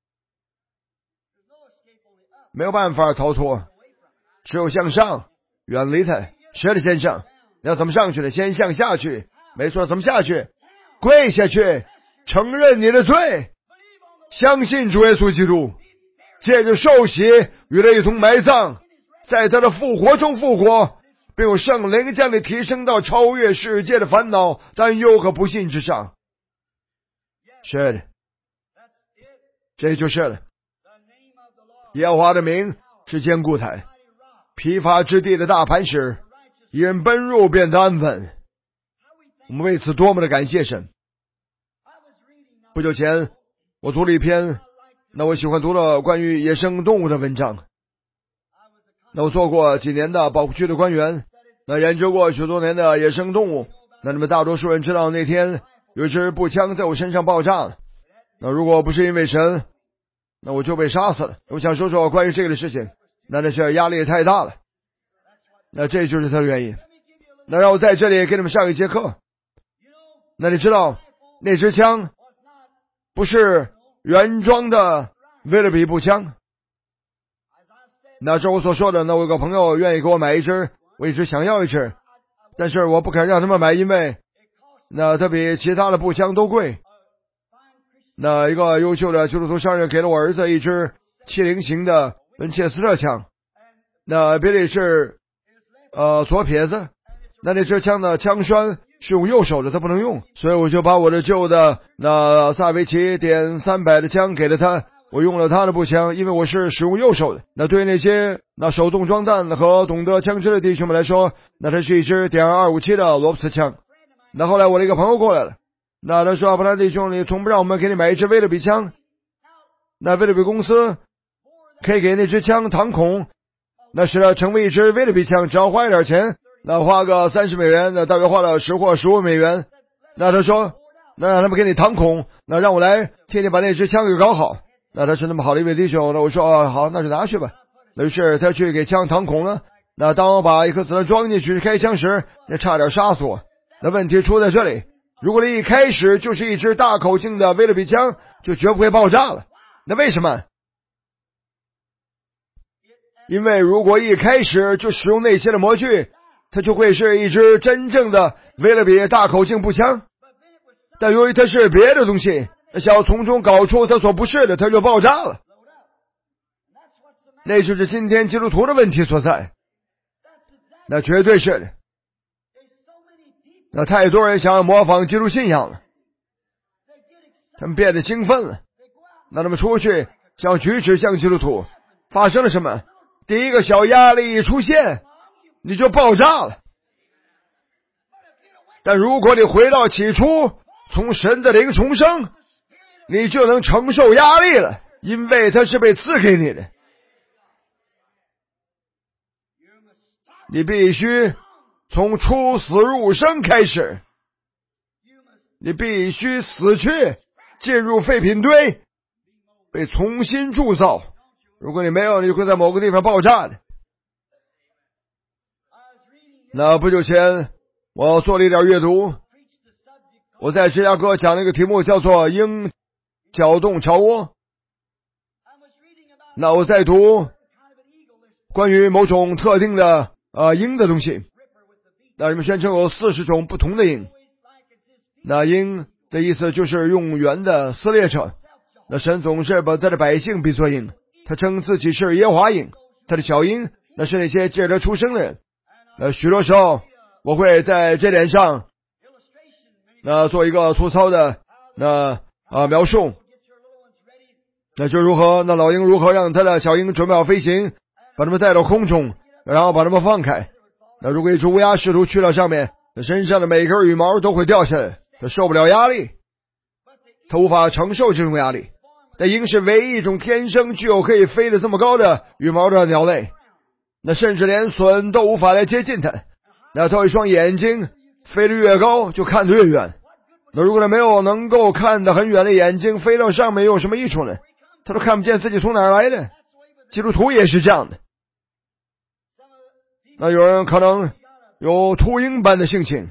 没有办法逃脱，只有向上，远离它。是的，先生，你要怎么上去呢？先向下去。没错，怎么下去？跪下去，承认你的罪，相信主耶稣基督，借着受洗与他一同埋葬，在他的复活中复活，并有圣灵将你提升到超越世界的烦恼、担忧和不幸之上。是的，这就是了。耶和华的名是坚固台，疲乏之地的大磐石，一人奔入便得安稳。我们为此多么的感谢神。不久前我读了一篇我喜欢读了关于野生动物的文章。我做过几年的保护区的官员，研究过许多年的野生动物。你们大多数人知道，那天有一支步枪在我身上爆炸了。如果不是因为神，我就被杀死了。我想说说关于这个的事情。那是压力太大了。这就是它的原因。让我在这里给你们上一节课。你知道那支枪不是原装的威勒比步枪。这我所说的，我有个朋友愿意给我买一支，我一直想要一支，但是我不肯让他们买，因为它比其他的步枪都贵。一个优秀的基督徒商人给了我儿子一支70型的文切斯特枪，别的是左撇子，那支枪的枪栓是用右手的，他不能用，所以我就把我的旧的萨维奇点300的枪给了他，我用了他的步枪，因为我是使用右手的。对于那些手动装弹和懂得枪支的弟兄们来说，它是一支点257的罗布斯枪。后来我的一个朋友过来了，他说：“布兰弟兄，你从不让我们给你买一支威勒比枪？威勒比公司可以给那支枪膛孔，使它成为一支威勒比枪，只要花一点钱，花个30美元，大约花了10或15美元。他说，让他们给你膛孔，让我来替你把那支枪给搞好。他是那么好的一位弟兄，我说好，那就拿去吧。于是他去给枪膛孔了。当我把一颗子弹装进去开枪时，差点杀死我。问题出在这里，如果你一开始就是一支大口径的威勒比枪，就绝不会爆炸了。为什么？因为如果一开始就使用那些的模具，它就会是一支真正的威勒比大口径步枪。但由于它是别的东西，想要从中搞出它所不是的，它就爆炸了。那就是今天基督徒的问题所在。绝对是的。太多人想要模仿基督信仰了，他们变得兴奋了。他们出去想举止像基督徒，发生了什么？第一个小压力一出现，你就爆炸了。但如果你回到起初，从神的灵重生，你就能承受压力了，因为它是被赐给你的。你必须从出死入生开始，你必须死去，进入废品堆，被重新铸造。如果你没有，你会在某个地方爆炸的。不久前我做了一点阅读，我在芝加哥讲了一个题目，叫做鹰搅动巢窝。我在读关于某种特定的鹰的东西。人们宣称有40种不同的鹰。鹰的意思就是用圆的撕裂者。神总是把他的百姓比作鹰，他称自己是耶和华鹰。他的小鹰是那些借着出生的人。许多时候我会在这点上做一个粗糙的描述。就如何老鹰如何让他的小鹰准备好飞行，把它们带到空中，然后把它们放开。如果一只乌鸦试图去到上面，身上的每根羽毛都会掉下来，它受不了压力。 他无法承受这种压力。但鹰是唯一一种天生具有可以飞得这么高的羽毛的鸟类，那甚至连隼都无法来接近它。那它有一双眼睛，飞得越高就看得越远。那如果它没有能够看得很远的眼睛，飞到上面有什么益处呢？它都看不见自己从哪儿来的。基督徒也是这样的。那有人可能有秃鹰般的性情，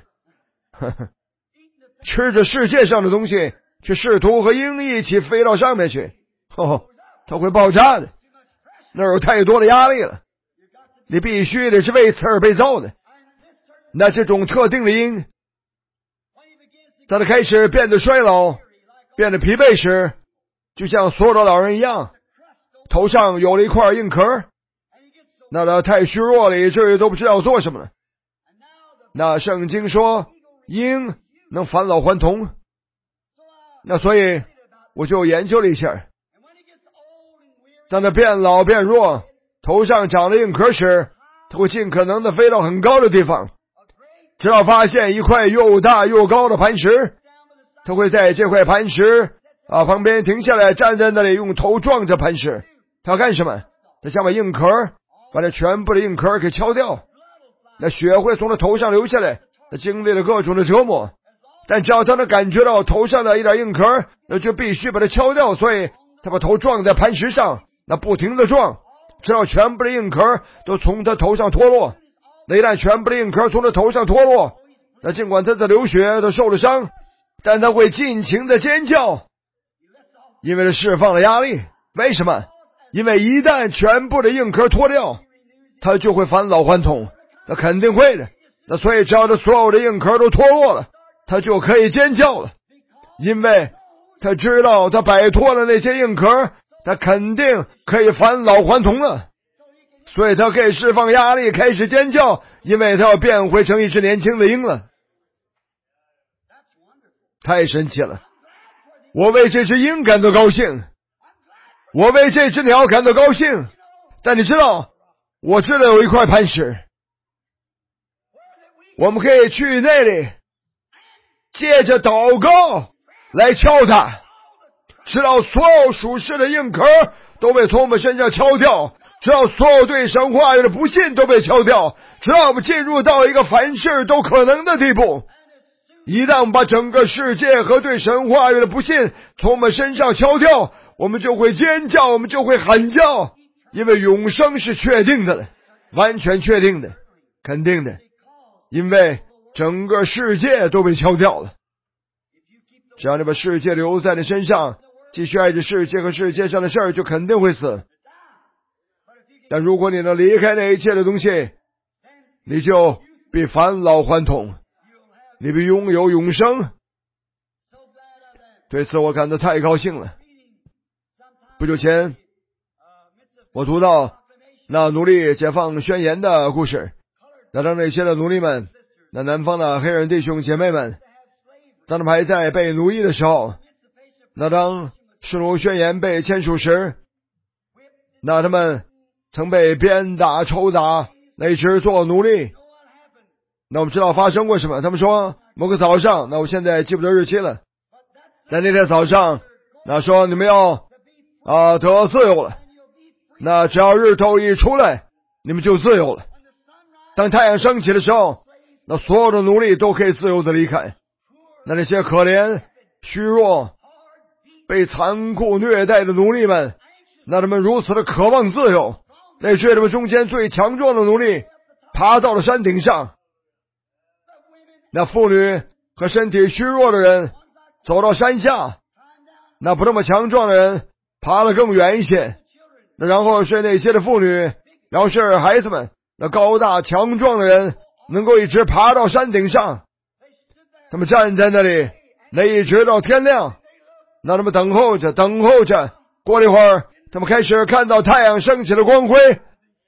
吃着世界上的东西，去试图和鹰一起飞到上面去，它会爆炸的。那有太多的压力了，你必须得是为此而被造的。那这种特定的鹰，当它开始变得衰老，变得疲惫时，就像所有的老人一样，头上有了一块硬壳，那他太虚弱了，以至于都不知道做什么了。那圣经说鹰能返老还童，那所以我就研究了一下，当他变老变弱，头上长了硬壳时，他会尽可能的飞到很高的地方，直到发现一块又大又高的磐石，他会在这块磐石旁边停下来，站在那里用头撞着磐石。他要干什么？他想把硬壳，把这全部的硬壳给敲掉，那血会从他头上流下来。他经历了各种的折磨，但只要他能感觉到头上的一点硬壳，那就必须把它敲掉。所以他把头撞在磐石上，那不停的撞，直到全部的硬壳都从他头上脱落。那一旦全部的硬壳从他头上脱落，那尽管他在流血，他受了伤，但他会尽情的尖叫，因为他释放了压力。为什么？因为一旦全部的硬壳脱掉，他就会返老还童，那肯定会的。那所以只要他所有的硬壳都脱落了，他就可以尖叫了，因为他知道他摆脱了那些硬壳，他肯定可以返老还童了。所以他可以释放压力，开始尖叫，因为他要变回成一只年轻的鹰了。太神奇了，我为这只鹰感到高兴，我为这只鸟感到高兴。但你知道，我知道有一块磐石，我们可以去那里，借着祷告来敲它，直到所有属世的硬壳都被从我们身上敲掉，直到所有对神话语的不信都被敲掉，直到我们进入到一个凡事都可能的地步。一旦我们把整个世界和对神话语的不信从我们身上敲掉，我们就会尖叫，我们就会喊叫，因为永生是确定的了，完全确定的，肯定的，因为整个世界都被敲掉了。只要你把世界留在你身上，继续爱着世界和世界上的事儿，就肯定会死。但如果你能离开那一切的东西，你就必返老还童，你必拥有永生。对此我感到太高兴了。不久前我读到那奴隶解放宣言的故事，那当那些的奴隶们，那南方的黑人弟兄姐妹们，当他们还在被奴役的时候，那当示奴宣言被签署时，那他们曾被鞭打抽打，那一直做奴隶。那我们知道发生过什么？他们说某个早上，那我现在记不得日期了，在那天早上，那说你们要得自由了，那只要日头一出来，你们就自由了。当太阳升起的时候，那所有的奴隶都可以自由的离开。那些可怜虚弱被残酷虐待的奴隶们，那他们如此的渴望自由，那是他们中间最强壮的奴隶爬到了山顶上，那妇女和身体虚弱的人走到山下，那不那么强壮的人爬得更远一些，那然后是那些的妇女，然后是孩子们，那高大强壮的人能够一直爬到山顶上，他们站在那里，那一直到天亮，那他们等候着，过了一会儿，他们开始看到太阳升起的光辉，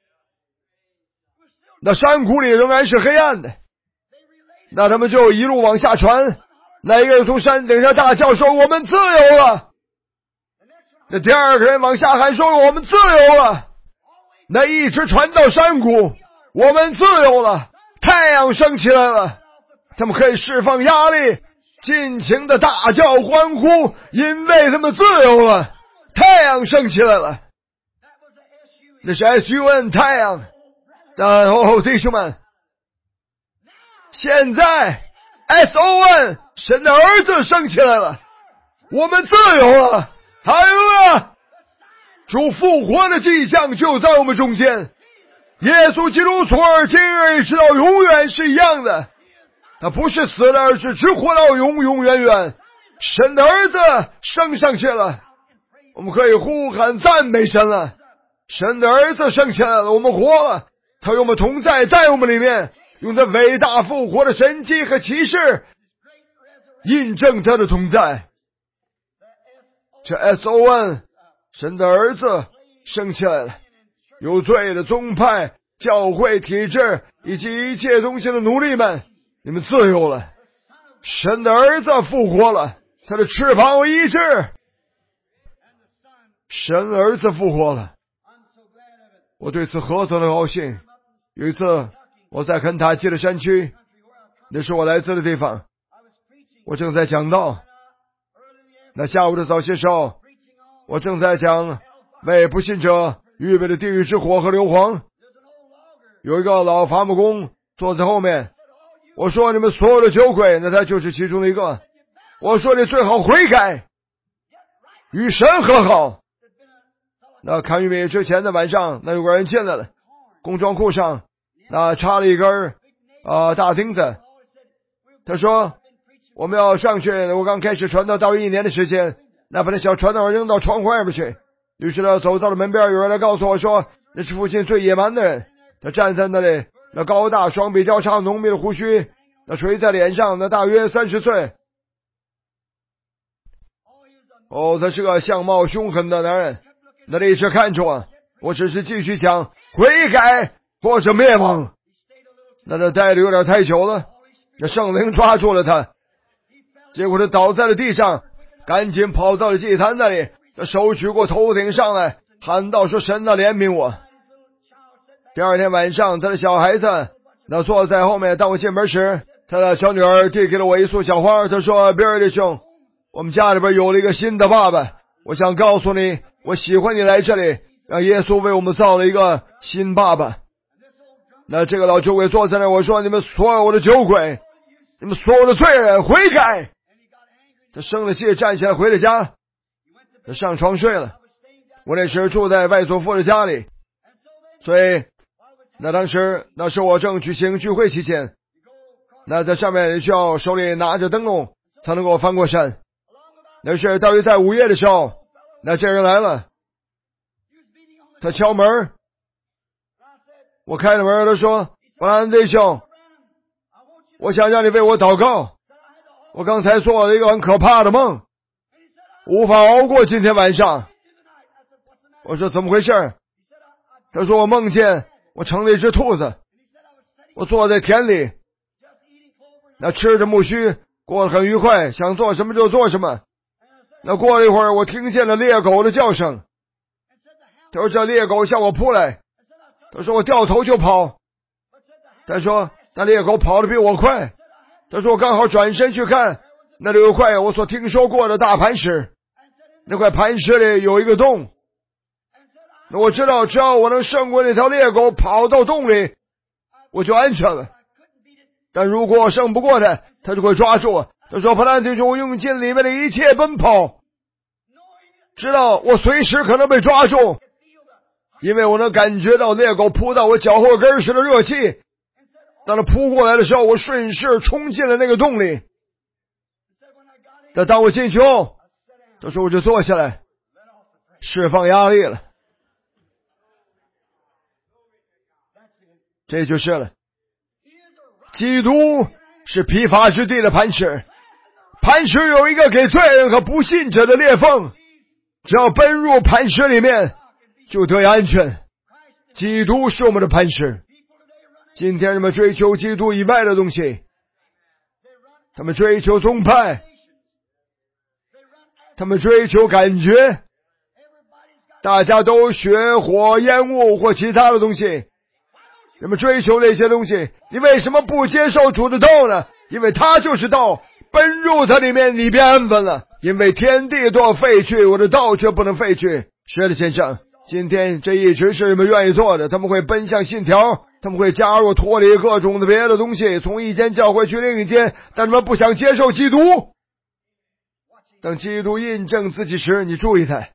那山谷里仍然是黑暗的，那他们就一路往下传，那一个人从山顶上大叫说我们自由了，那第二个人往下喊说我们自由了，那一直传到山谷，我们自由了，太阳升起来了，他们可以释放压力， 尽情的大叫欢呼，因为他们自由了。太阳升起来了，那是 SUN 太阳。但弟兄们，现在 SON 神的儿子升起来了，我们自由了。哈利路亚！主复活的迹象就在我们中间。耶稣基督从而今日直到永远是一样的，他不是死了，而是只活到永永远远。神的儿子升上去了，我们可以呼喊赞美神了。神的儿子升起来了，我们活了，他与我们同在，在我们里面，用他伟大复活的神迹和奇事印证他的同在。这 SON 神的儿子升起来了，有罪的宗派、教会体制以及一切东西的奴隶们，你们自由了。神的儿子复活了，他的翅膀有医治。神儿子复活了，我对此何等的高兴。有一次我在肯塔基的山区，那是我来自的地方，我正在讲道。那下午的早些时候，我正在讲为不信者预备的地狱之火和硫磺。有一个老伐木工坐在后面，我说你们所有的酒鬼，那他就是其中的一个。我说你最好悔改，与神和好。那看玉米之前的晚上，那有个人进来了，工装裤上那插了一根大钉子。他说我们要上去，我刚开始传道到1年的时间，那把那小传道扔到窗户外面去。于是呢，走到了门边，有人来告诉我说那是附近最野蛮的人。他站在那里，那高大双臂交叉浓密的胡须那垂在脸上，那大约30岁。他是个相貌凶狠的男人，那一直看着我只是继续讲悔改或者灭亡。那他待的有点太久了，那圣灵抓住了他，结果他倒在了地上，赶紧跑到了祭坛那里，他手举过头顶上来，喊道说神啊怜悯我。第二天晚上，他的小孩子那坐在后面，当我进门时，他的小女儿递给了我一束小花，他说比尔弟兄，我们家里边有了一个新的爸爸，我想告诉你，我喜欢你来这里，让耶稣为我们造了一个新爸爸。那这个老酒鬼坐在那，我说你们所有的酒鬼，你们所有的罪人悔改。他生了气，站起来回了家，他上床睡了。我那时住在外祖父的家里，所以当时那是我正举行聚会期间，那在上面需要手里拿着灯笼才能够翻过山。那是大约在午夜的时候，那这人来了，他敲门，我开了门，他说伯兰弟兄，我想让你为我祷告，我刚才做了一个很可怕的梦，无法熬过今天晚上。我说怎么回事？他说我梦见我成了一只兔子，我坐在田里，那吃着木须，过得很愉快，想做什么就做什么。那过了一会儿，我听见了猎狗的叫声，他说这猎狗向我扑来，他说我掉头就跑，他说那猎狗跑得比我快，他说我刚好转身去看，那里有块我所听说过的大磐石，那块磐石里有一个洞，那我知道只要我能胜过那条猎狗，跑到洞里我就安全了，但如果我胜不过它，它就会抓住我。他说伯兰弟兄，我用尽里面的一切奔跑，知道我随时可能被抓住，因为我能感觉到猎狗扑到我脚后跟时的热气。当它扑过来的时候，我顺势冲进了那个洞里。但当我进去后，他说我就坐下来释放压力了，这就是了。基督是疲乏之地的磐石，磐石有一个给罪人和不信者的裂缝，只要奔入磐石里面就得以安全。基督是我们的磐石。今天人们追求基督以外的东西，他们追求宗派，他们追求感觉，大家都学火烟雾或其他的东西，人们追求那些东西。你为什么不接受主的道呢？因为他就是道， 奔入它里面，你便安稳了。因为天地都要废去，我的道却不能废去。是的，先生，今天这一直是你们愿意做的。他们会奔向信条，他们会加入脱离各种的别的东西，从一间教会去另一间，但他们不想接受基督。当基督印证自己时，你注意他，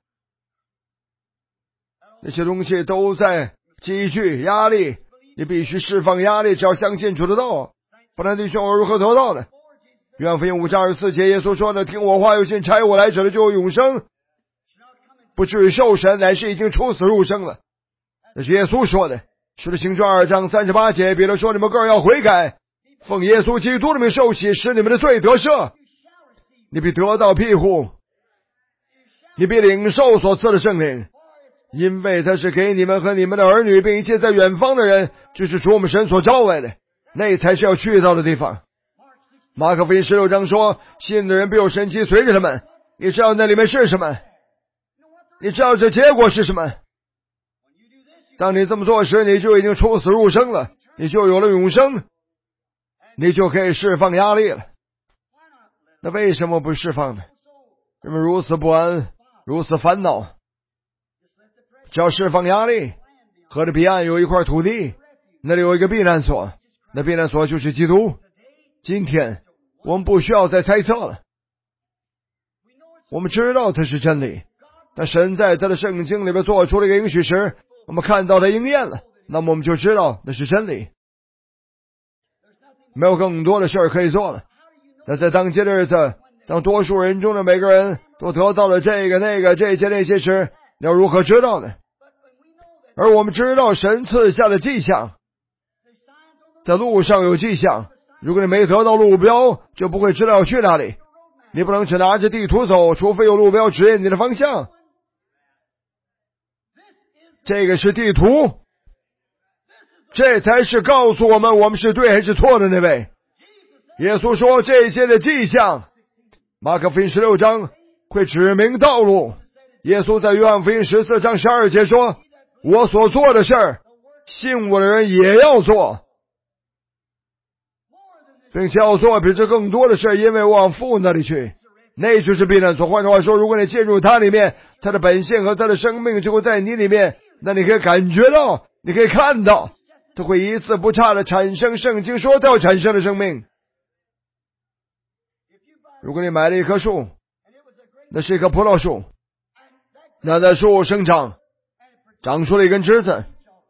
那些东西都在积聚压力，你必须释放压力，只要相信主的道，不然弟兄我如何得到的？约翰福音5章24节，耶稣说呢，听我话又信差我来者的就有永生，不至于受审，乃是已经出死入生了。那是耶稣说的。使徒行传2章38节，彼得说，你们个人要悔改，奉耶稣基督的名受洗，使你们的罪得赦，你必得到庇护，你必领受所赐的圣灵，因为他是给你们和你们的儿女并一切在远方的人，就是主我们神所召来的，那才是要去到的地方。马可福音16章说，信的人必有神迹随着他们。你知道那里面是什么？你知道这结果是什么？当你这么做时，你就已经出死入生了，你就有了永生，你就可以释放压力了。那为什么不释放呢？人们如此不安，如此烦恼。只要释放压力，河的彼岸有一块土地，那里有一个避难所，那避难所就是基督。今天我们不需要再猜测了，我们知道它是真理。但神在他的圣经里面做出了一个应许时，我们看到它应验了，那么我们就知道那是真理，没有更多的事儿可以做了。那在当今的日子，当多数人中的每个人都得到了这个那个这些那些时，你要如何知道呢？而我们知道神赐下的迹象，在路上有迹象，如果你没得到路标，就不会知道要去哪里。你不能只拿着地图走，除非有路标指引你的方向。这个是地图，这才是告诉我们我们是对还是错的那位。耶稣说这些的迹象，马可福音16章会指明道路。耶稣在约翰福音14章12节说，我所做的事儿，信我的人也要做，并且要做比这更多的事，因为我往父那里去。那就是避难所。换句话说，如果你进入他里面，他的本性和他的生命就会在你里面，那你可以感觉到，你可以看到，他会一字不差的产生圣经说他要产生的生命。如果你买了一棵树，那是一棵葡萄树，那在树生长，长出了一根枝子，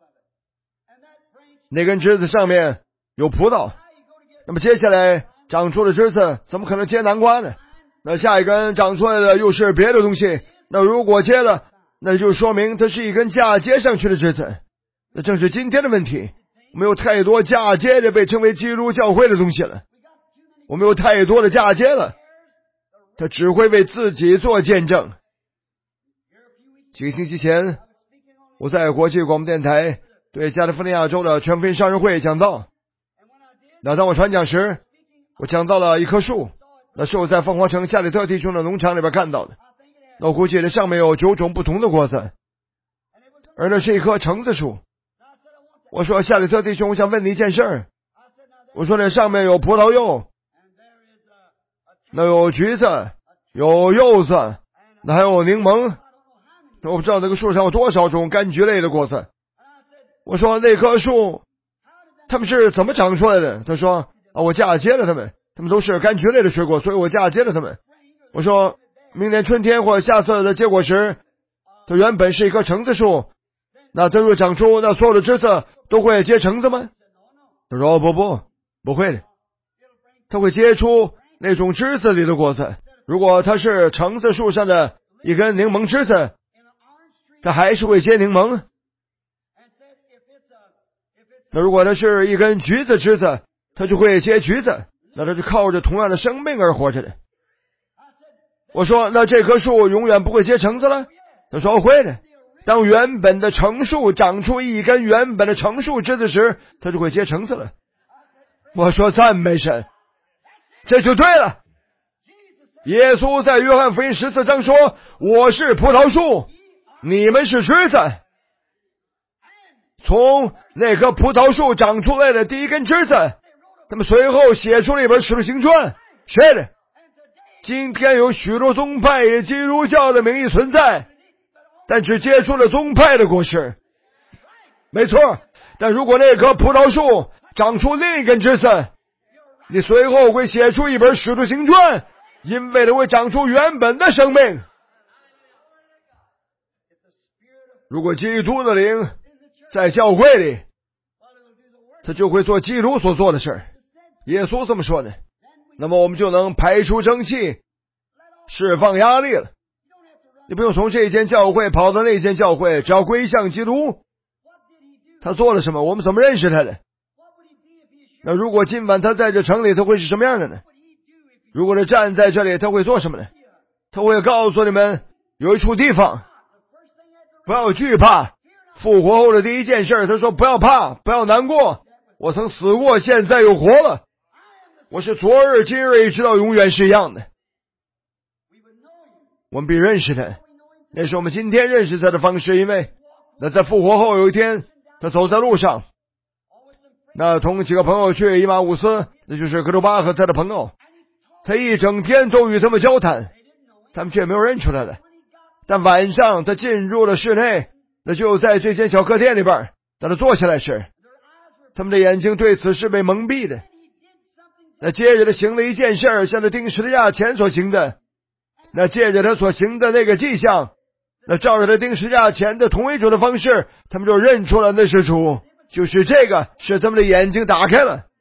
那根枝子上面有葡萄，那么接下来长出的枝子怎么可能结南瓜呢？那下一根长出来的又是别的东西，那如果接了，那就说明它是一根嫁接上去的枝子。那正是今天的问题，我们有太多嫁接的被称为基督教会的东西了，我们有太多的嫁接了，他只会为自己做见证。几个星期前，我在国际广播电台对加利福尼亚州的全福音商人会讲道。那当我传讲时，我讲到了一棵树，那是我在凤凰城夏里特弟兄的农场里边看到的。那我估计那上面有9种不同的果子，而那是一棵橙子树。我说夏里特弟兄，我想问你一件事儿。我说那上面有葡萄柚，那有橘子，有柚子，那还有柠檬。我不知道那个树上有多少种柑橘类的果子。我说那棵树他们是怎么长出来的？他说我嫁接了他们都是柑橘类的水果，所以我嫁接了他们。我说明年春天或下次的结果时，它原本是一棵橙子树，那它若长出，那所有的枝子都会结橙子吗？他说不会的，它会结出那种枝子里的果子。如果它是橙子树上的一根柠檬枝子，它还是会结柠檬。那如果它是一根橘子枝子，它就会结橘子，那它是靠着同样的生命而活着的。我说那这棵树永远不会结橙子了？他说会的，当原本的橙树长出一根原本的橙树枝子时，它就会结橙子了。我说赞美神，这就对了。耶稣在约翰福音14章说，我是葡萄树，你们是枝子。从那棵葡萄树长出来的第一根枝子，他们随后写出了一本使徒行传， 是的，今天有许多宗派以基督教的名义存在，但只结出了宗派的果实。没错，但如果那棵葡萄树长出另一根枝子，你随后会写出一本使徒行传，因为它会长出原本的生命。如果基督的灵在教会里，他就会做基督所做的事。耶稣这么说的。那么我们就能排出蒸汽，释放压力了。你不用从这间教会跑到那间教会，只要归向基督。他做了什么？我们怎么认识他的？那如果今晚他在这城里，他会是什么样的呢？如果他站在这里，他会做什么呢？他会告诉你们，有一处地方，不要惧怕。复活后的第一件事，他说不要怕，不要难过，我曾死过，现在又活了，我是昨日今日一直到永远是一样的。我们必认识他，那是我们今天认识他的方式。因为那在复活后有一天，他走在路上，那同几个朋友去以马忤斯，那就是格鲁巴和他的朋友，他一整天都与他们交谈，他们却没有认出来的。但晚上他进入了室内，那就在这间小客店里边，当他坐下来时，他们的眼睛对此是被蒙蔽的。那接着他行了一件事，像他钉十字架前所行的，那借着他所行的那个迹象，那照着他钉十字架前的同一种的方式，他们就认出了那是主，就是这个，使他们的眼睛打开了。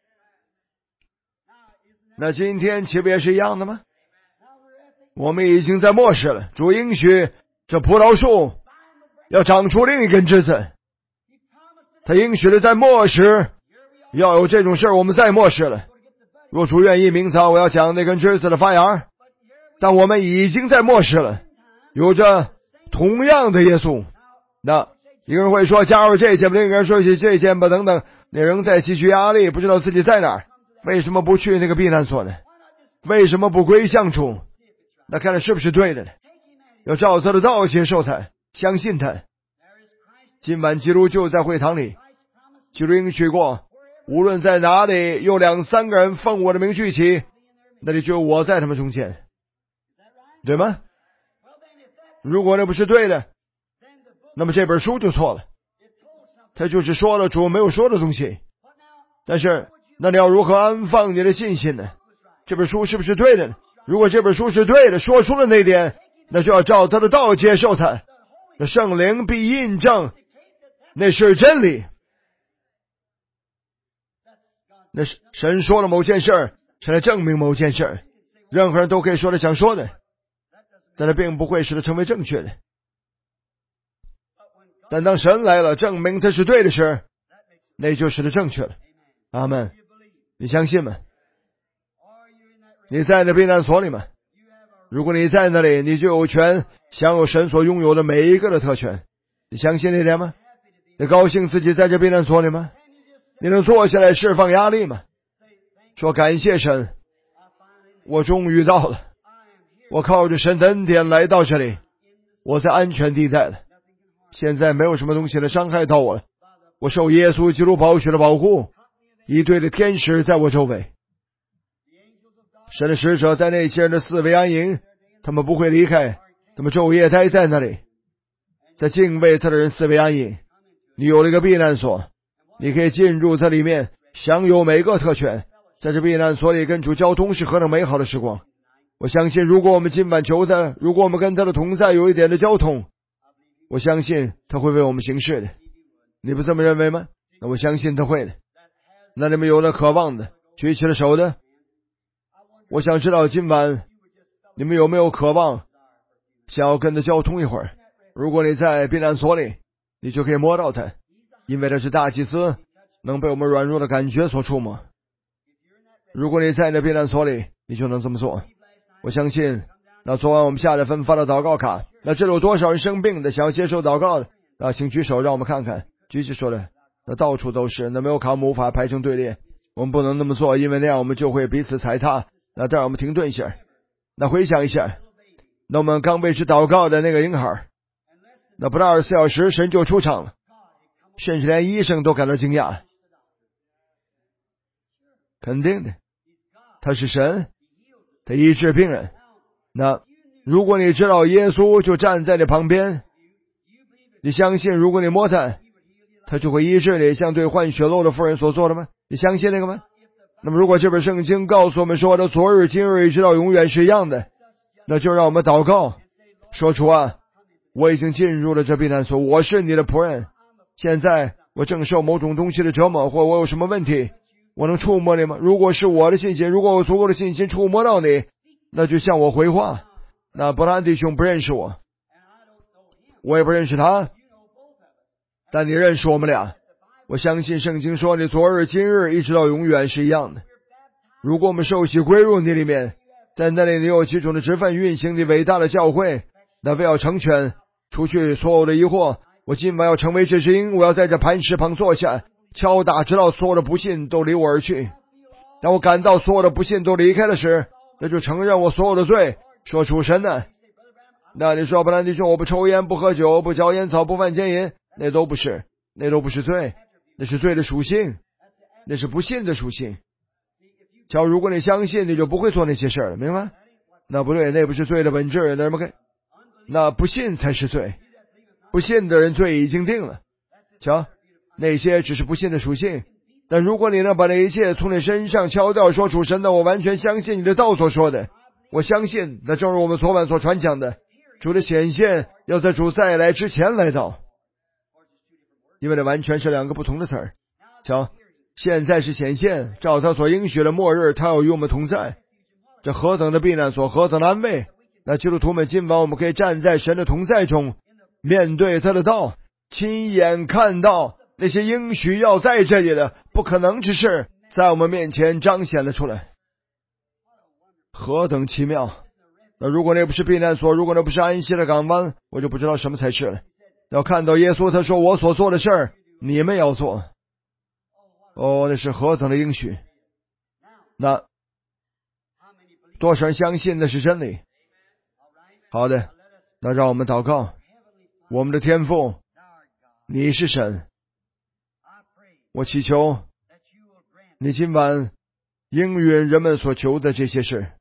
那今天岂不也是一样的吗？我们已经在末世了，主应许这葡萄树要长出另一根枝子，他应许了在末世要有这种事，我们在末世了。若主愿意，明早我要讲那根枝子的发芽，但我们已经在末世了，有着同样的耶稣。那一个人会说加入这一件吧，另一个人说起这一件吧，等等，你仍在汲取压力，不知道自己在哪儿。为什么不去那个避难所呢？为什么不归向主？那看来是不是对的呢？要照他的道接受他，相信他。今晚基督就在会堂里，基督应许过，无论在哪里有2、3个人奉我的名聚集，那里就有我在他们中间，对吗？如果那不是对的，那么这本书就错了，他就是说了主没有说的东西。但是那你要如何安放你的信心呢？这本书是不是对的呢？如果这本书是对的，说出了那点，那就要照他的道接受它，那圣灵必印证那是真理。那神说了某件事，神来证明某件事，任何人都可以说他想说的，但他并不会使他成为正确的。但当神来了，证明他是对的时，那就使他正确了。阿们。你相信吗？你在那避难所里吗？如果你在那里，你就有权享有神所拥有的每一个的特权。你相信那点吗？你高兴自己在这避难所里吗？你能坐下来释放压力吗？说感谢神，我终于到了，我靠着神的恩典来到这里，我在安全地带了，现在没有什么东西能伤害到我了，我受耶稣基督宝血的保护，一队的天使在我周围，神的使者在那些人的四围安营，他们不会离开，他们昼夜待在那里，在敬畏他的人四围安营。你有了一个避难所，你可以进入这里面，享有每个特权，在这避难所里跟主交通是何等美好的时光。我相信如果我们今晚求他，如果我们跟他的同在有一点的交通，我相信他会为我们行事的。你不这么认为吗？那我相信他会的。那你们有了渴望的，举起了手的，我想知道今晚你们有没有渴望想要跟他交通一会儿。如果你在避难所里，你就可以摸到他，因为他是大祭司，能被我们软弱的感觉所触摸。如果你在那避难所里，你就能这么做。我相信那昨晚我们下来分发的祷告卡，那这里有多少人生病的想要接受祷告的请举手让我们看看。举起手来，那到处都是，那没有卡我们无法排成队列，我们不能那么做，因为那样我们就会彼此踩踏。那这样我们停顿一下，那回想一下，那我们刚为之祷告的那个婴孩，那不到24小时神就出场了，甚至连医生都感到惊讶。肯定的， 他是神，他医治病人。那如果你知道耶稣就站在你旁边，你相信如果你摸他就会医治你，像对患血漏的妇人所做的吗？你相信那个吗？那么如果这本圣经告诉我们说的昨日今日一直到永远是一样的，那就让我们祷告，说主啊，我已经进入了这避难所，我是你的仆人，现在我正受某种东西的折磨，或我有什么问题，我能触摸你吗？如果是我的信心，如果我足够的信心触摸到你，那就向我回话。那伯兰弟兄不认识我，我也不认识他，但你认识我们俩。我相信圣经说你昨日今日一直到永远是一样的。如果我们受洗归入你里面，在那里你有几种的职分运行你伟大的教会，那为要成全，除去所有的疑惑，我今晚要成为这只鹰，我要在这磐石旁坐下，敲打直到所有的不信都离我而去。当我感到所有的不信都离开了时，那就承认我所有的罪，说主神呢。那你说伯兰弟兄，我不抽烟不喝酒不嚼烟草不犯奸淫，那都不是罪，那是罪的属性，那是不信的属性。瞧，如果你相信，你就不会做那些事了，明白？那不对，那不是罪的本质，那不信才是罪，不信的人罪已经定了。瞧，那些只是不信的属性，但如果你能把那一切从你身上敲掉，说主神的，我完全相信你的道所说的，我相信，那正如我们昨晚所传讲的，主的显现要在主再来之前来到，因为那完全是两个不同的词儿。瞧，现在是显现，照他所应许的末日，他要与我们同在，这何等的避难所，何等的安慰。那基督徒们，今晚我们可以站在神的同在中，面对他的道，亲眼看到那些应许要在这里的不可能之事在我们面前彰显了出来，何等奇妙。那如果那不是避难所，如果那不是安息的港湾，我就不知道什么才是了。要看到耶稣，他说我所做的事儿你们要做，那是何等的应许。那多少人相信那是真理？好的，那让我们祷告。我们的天父，你是神，我祈求你今晚应允人们所求的这些事，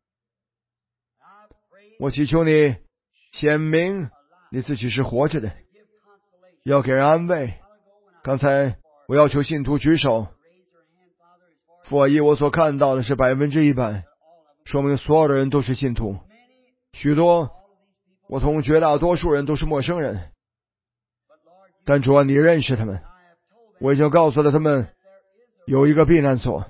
我祈求你显明你自己是活着的，要给人安慰。刚才我要求信徒举手，父啊，依我所看到的是100%，说明所有的人都是信徒。许多我同绝大多数人都是陌生人，但主啊，你认识他们。我已经告诉了他们，有一个避难所，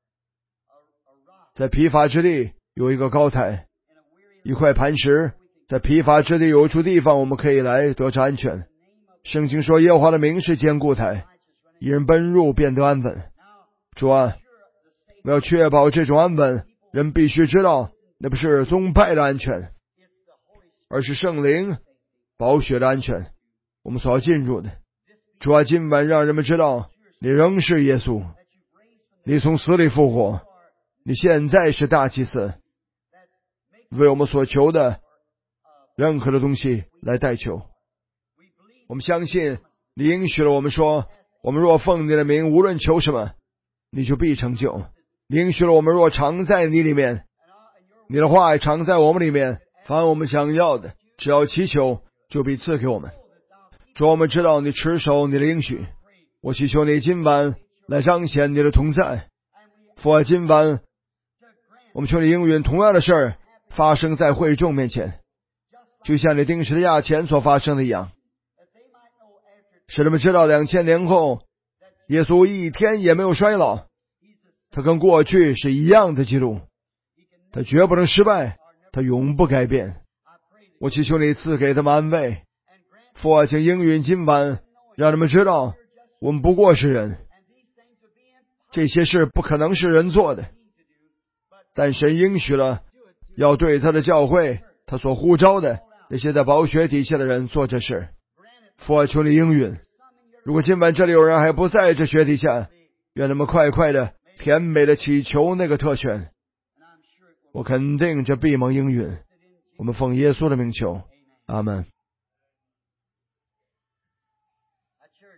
在疲乏之地有一个高台，一块磐石，在疲乏之地有一处地方我们可以来得着安全。圣经说耶和华的名是坚固台，一人奔入便得安稳。主啊，我要确保这种安稳，人必须知道那不是宗派的安全，而是圣灵宝血的安全，我们所要进入的。主啊，今晚让人们知道你仍是耶稣，你从死里复活，你现在是大祭司，为我们所求的任何的东西来代求。我们相信你应许了我们说，我们若奉你的名无论求什么，你就必成就。你应许了我们若常在你里面，你的话也常在我们里面，凡我们想要的，只要祈求就必赐给我们。主，我们知道你持守你的应许，我祈求你今晚来彰显你的同在。父啊，今晚我们求你应允同样的事儿发生在会众面前，就像你定时的亚前所发生的一样，使他们知道2000年后耶稣一天也没有衰老，他跟过去是一样的记录，他绝不能失败，他永不改变。我祈求你赐给他们安慰。父啊，请应允今晚让他们知道我们不过是人，这些事不可能是人做的，但神应许了要对他的教会，他所呼召的那些在宝血底下的人做这事。父啊，求你应允。如果今晚这里有人还不在这血底下，愿他们快快的甜美的祈求那个特权，我肯定这必蒙应允。我们奉耶稣的名求，阿们。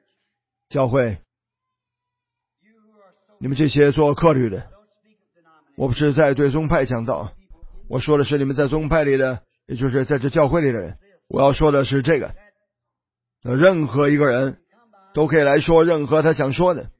教会，你们这些做客旅的， 我不是在对宗派讲道，我说的是你们在宗派里的，也就是在这教会里的人。我要说的是这个，任何一个人都可以来说任何他想说的，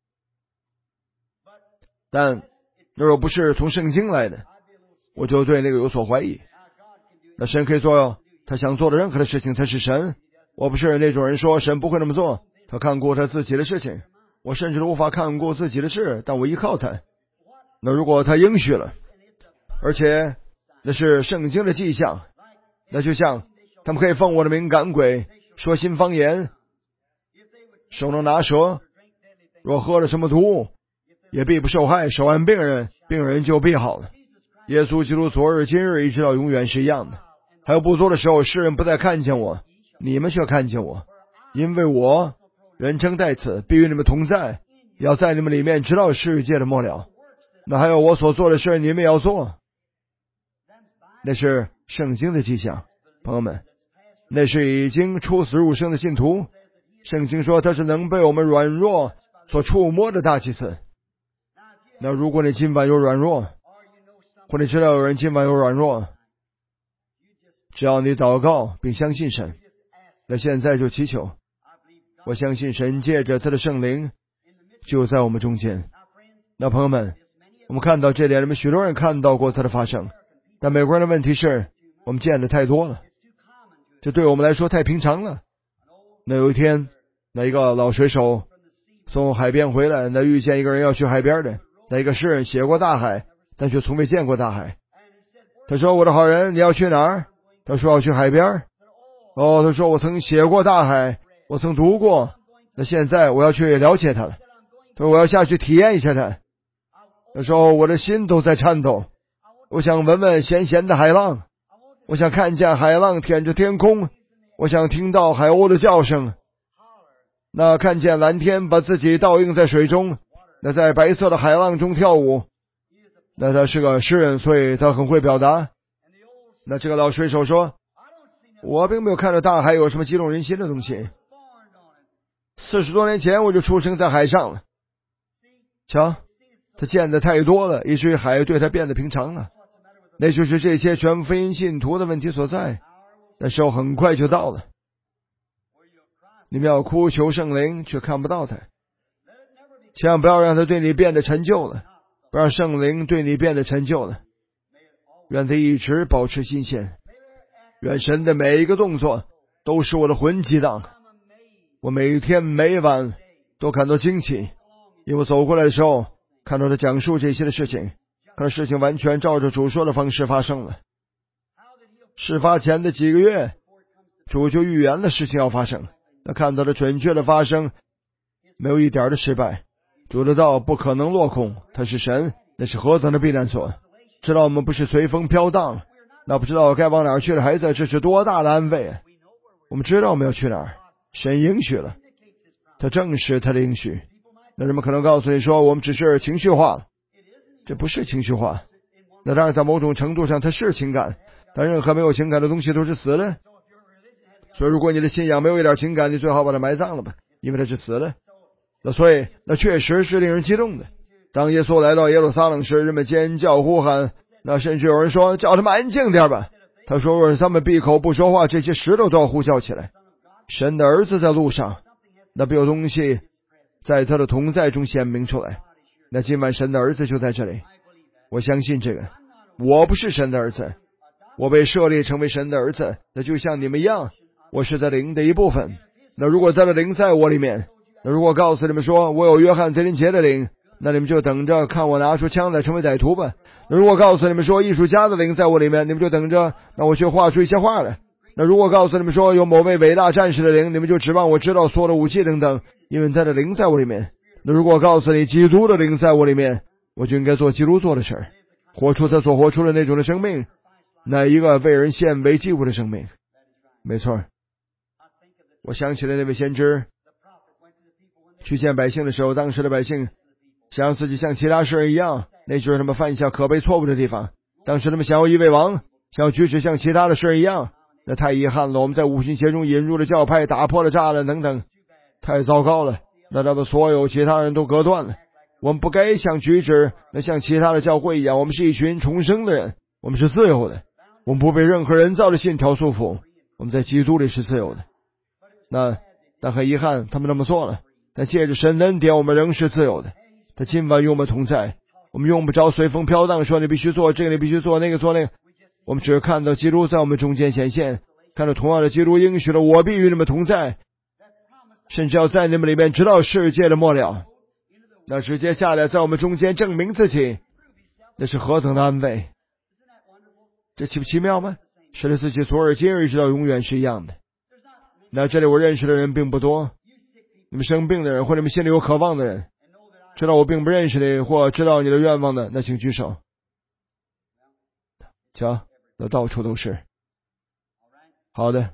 但如果不是从圣经来的，我就对那个有所怀疑。那神可以做他想做的任何的事情，他是神。我不是那种人说神不会那么做，他看过他自己的事情，我甚至都无法看过自己的事，但我依靠他。那如果他应许了，而且那是圣经的迹象，那就像他们可以奉我的名赶鬼，说新方言，手能拿蛇，若喝了什么毒也必不受害，手按病人，病人就必好了。耶稣基督昨日今日一直到永远是一样的。还有不多的时候，世人不再看见我，你们却看见我，因为我人称在此，必与你们同在，要在你们里面直到世界的末了。那还有我所做的事你们也要做，那是圣经的迹象。朋友们，那是已经出死入生的信徒。圣经说他是能被我们软弱所触摸的大祭司。那如果你今晚有软弱，或你知道有人今晚有软弱，只要你祷告并相信神，那现在就祈求。我相信神借着他的圣灵就在我们中间。那朋友们，我们看到这点，人们许多人看到过他的发生，但美国人的问题是我们见的太多了，这对我们来说太平常了。那有一天，那一个老水手从海边回来，那遇见一个人要去海边的，那一个诗人写过大海，但却从未见过大海。他说，我的好人，你要去哪儿？他说要去海边。他说我曾写过大海，我曾读过，那现在我要去了解它了。他说我要下去体验一下它。那时候我的心都在颤抖，我想闻闻咸咸的海浪，我想看见海浪舔着天空，我想听到海鸥的叫声，那看见蓝天把自己倒映在水中，那在白色的海浪中跳舞。那他是个诗人，所以他很会表达。那这个老水手说，我并没有看到大海有什么激动人心的东西，40多年前我就出生在海上了。瞧，他见的太多了，以至于海对他变得平常了。那就是这些全福音信徒的问题所在。那时候很快就到了，你们要哭求圣灵，却看不到他。千万不要让他对你变得陈旧了，不让圣灵对你变得陈旧了。愿他一直保持新鲜，愿神的每一个动作都使我的魂激荡。我每天每晚都感到惊奇，因为我走过来的时候看到他讲述这些的事情，看到事情完全照着主说的方式发生了。事发前的几个月，主就预言了事情要发生，他看到了准确的发生，没有一点的失败。主的道不可能落空，他是神，那是何等的避难所。知道我们不是随风飘荡，那不知道该往哪儿去的孩子，这是多大的安慰啊！我们知道我们要去哪儿，神应许了，他正是他的应许。那人们可能告诉你说我们只是情绪化了，这不是情绪化。那当然在某种程度上它是情感，但任何没有情感的东西都是死的。所以如果你的信仰没有一点情感，你最好把它埋葬了吧，因为它是死的。那所以那确实是令人激动的。当耶稣来到耶路撒冷时，人们尖叫呼喊，那甚至有人说叫他们安静点吧。他说若是他们闭口不说话，这些石头都要呼叫起来。神的儿子在路上，那必有东西在他的同在中显明出来。那今晚神的儿子就在这里，我相信这个。我不是神的儿子，我被设立成为神的儿子，那就像你们一样，我是他灵的一部分。那如果他的灵在我里面，那如果告诉你们说我有约翰贼林杰的灵，那你们就等着看我拿出枪来成为歹徒吧。那如果告诉你们说艺术家的灵在我里面，你们就等着那我去画出一些画来。那如果告诉你们说有某位伟大战士的灵，你们就指望我知道所有的武器等等，因为他的灵在我里面。那如果告诉你基督的灵在我里面，我就应该做基督做的事儿，活出他所活出的那种的生命，那一个为人献为祭物的生命。没错，我想起了那位先知去见百姓的时候，当时的百姓想让自己像其他世人一样，那就是他们犯下可悲错误的地方。当时他们想要一位王，想要举止像其他的世人一样，那太遗憾了。我们在五旬节中引入了教派，打破了栅栏等等，太糟糕了。那他们所有其他人都隔断了。 我们不该像举止像其他的教会一样，我们是一群重生的人，我们是自由的，我们不被任何人造的信条束缚，我们在基督里是自由的。但很遗憾，他们这么做了，但借着神的恩典，我们仍是自由的。他今晚与我们同在，我们用不着随风飘荡，说你必须做这个，你必须做那个，做那个。我们只看到基督在我们中间显现，看到同样的基督应许了我必与你们同在，甚至要在你们里面直到世界的末了。那直接下来在我们中间证明自己，那是何等的安慰，这奇不奇妙吗？神的自己昨日今日直到永远是一样的。那这里我认识的人并不多，你们生病的人或者你们心里有渴望的人，知道我并不认识你或知道你的愿望的，那请举手。瞧，那到处都是。好的，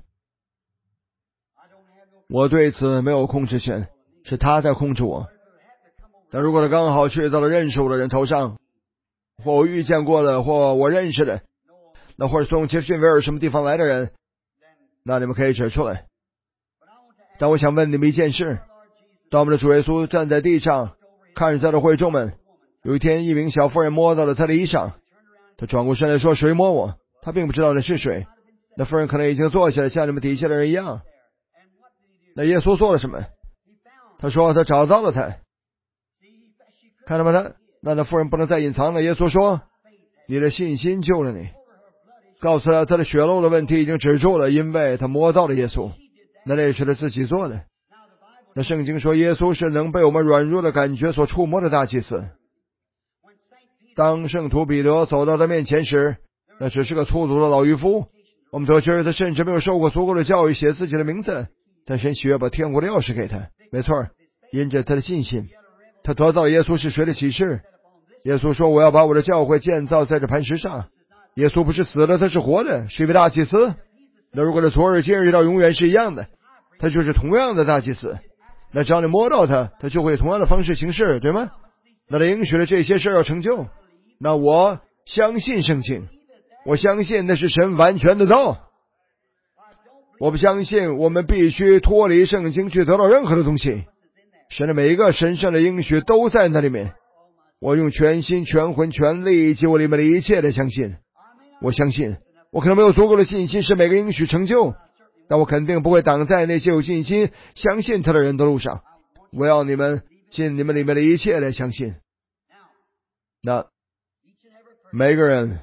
我对此没有控制权，是他在控制我。但如果他刚好去到了认识我的人头上，或我遇见过的，或我认识的，那或者从杰弗逊维尔什么地方来的人，那你们可以指出来。但我想问你们一件事，当我们的主耶稣站在地上看着他的会众们，有一天一名小妇人摸到了他的衣裳，他转过身来说谁摸我，他并不知道那是谁。那妇人可能已经坐下来，像你们底下的人一样。那耶稣做了什么？他说他找到了他，看到吗？那妇人不能再隐藏了。耶稣说你的信心救了你，告诉他他的血漏的问题已经止住了，因为他摸到了耶稣，那是他自己做的。那圣经说耶稣是能被我们软弱的感觉所触摸的大祭司。当圣徒彼得走到他面前时，那只是个粗鲁的老渔夫，我们得知他甚至没有受过足够的教育写自己的名字，但神喜悦把天国的钥匙给他。没错，因着他的信心，他得到耶稣是谁的启示。耶稣说我要把我的教会建造在这磐石上。耶稣不是死了，他是活的，是一位大祭司。那如果是昨日今日到永远是一样的，他就是同样的大祭司。那只要你摸到他，他就会以同样的方式行事，对吗？那他应许了这些事要成就。那我相信圣经，我相信那是神完全的道。我不相信我们必须脱离圣经去得到任何的东西。神的每一个神圣的应许都在那里面。我用全心全魂全力以及我里面的一切的相信。我相信我可能没有足够的信心使每个应许成就，但我肯定不会挡在那些有信心相信他的人的路上。我要你们尽你们里面的一切来相信。那每个人，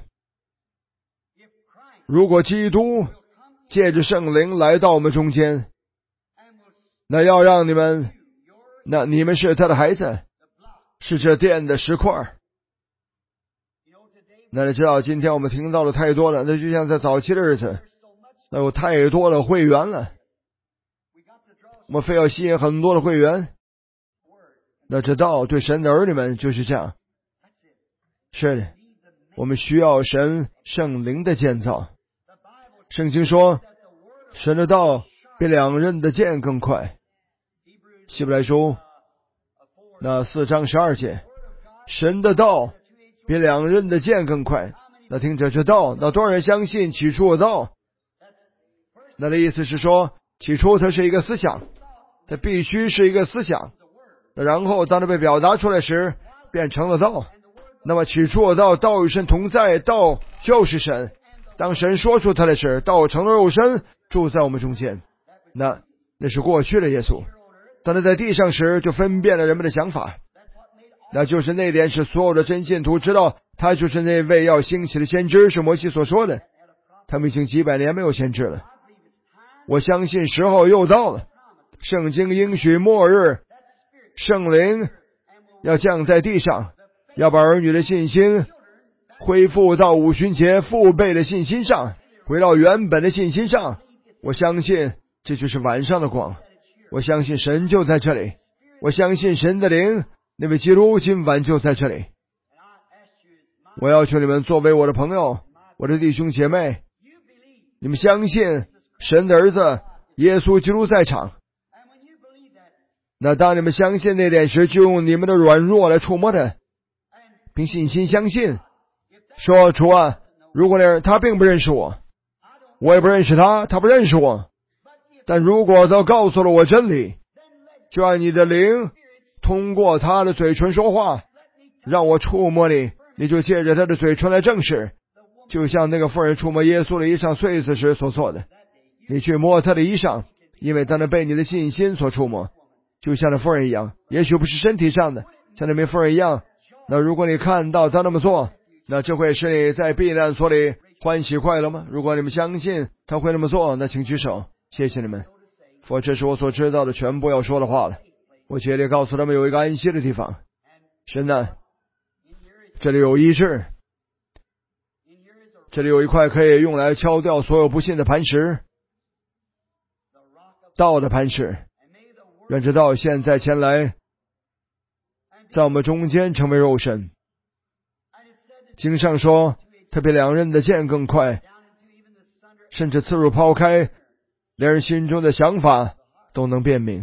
如果基督借着圣灵来到我们中间，那要让你们，那你们是他的孩子，是这殿的石块。那你知道今天我们听到了太多了，那就像在早期的日子，那有太多的会员了，我们非要吸引很多的会员。那这道对神的儿女们就是这样。是的，我们需要神圣灵的建造。圣经说神的道比两刃的剑更快。希伯来书那4章12节，神的道比两刃的剑更快。那听着这道，那多少人相信起初的道？那的意思是说，起初它是一个思想，它必须是一个思想，然后当它被表达出来时变成了道。那么起初的道，道与神同在，道就是神。当神说出他的时，道成了肉身住在我们中间。那是过去的耶稣。当他在地上时就分辨了人们的想法，那就是那点是所有的真信徒知道他就是那位要兴起的先知，是摩西所说的。他们已经几百年没有先知了。我相信时候又到了，圣经应许末日圣灵要降在地上，要把儿女的信心恢复到五旬节父辈的信心上，回到原本的信心上。我相信这就是晚上的光。我相信神就在这里。我相信神的灵，那位基督今晚就在这里。我要求你们作为我的朋友，我的弟兄姐妹，你们相信神的儿子耶稣基督在场。那当你们相信那点时，就用你们的软弱来触摸它，凭信心相信，说主啊，如果他并不认识我，我也不认识他，他不认识我，但如果他告诉了我真理，就让你的灵通过他的嘴唇说话，让我触摸你，你就借着他的嘴唇来证实，就像那个妇人触摸耶稣的衣裳穗子时所做的。你去摸他的衣裳，因为他能被你的信心所触摸，就像那妇人一样，也许不是身体上的，像那名妇人一样。那如果你看到他那么做，那这会使你在避难所里欢喜快乐吗？如果你们相信他会那么做，那请举手，谢谢你们。for 这是我所知道的全部要说的话了。我竭力告诉他们有一个安息的地方。神呢，这里有医治，这里有一块可以用来敲掉所有不信的磐石，道的磐石。愿这道现在前来，在我们中间成为肉身。经上说，他比两刃的剑更快，甚至刺入抛开，连人心中的想法都能辨明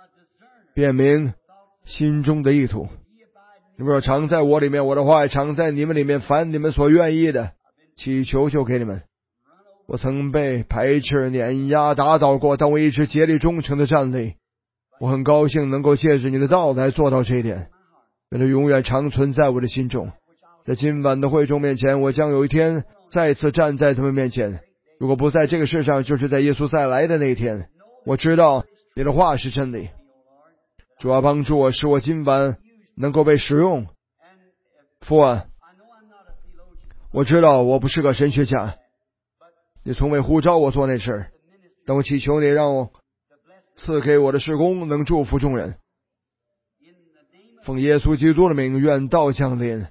心中的意图。你们若常在我里面，我的话也常在你们里面，凡你们所愿意的，祈求就给你们。我曾被排斥、碾压、打倒过，但我一直竭力忠诚的站立。我很高兴能够借着你的道来做到这一点，愿它永远长存在我的心中。在今晚的会众面前，我将有一天再次站在他们面前，如果不在这个世上，就是在耶稣再来的那一天。我知道你的话是真理，主要帮助我，使我今晚能够被使用。父啊，我知道我不是个神学家，你从未呼召我做那事，但我祈求你让我赐给我的事工能祝福众人。奉耶稣基督的名，愿道降临，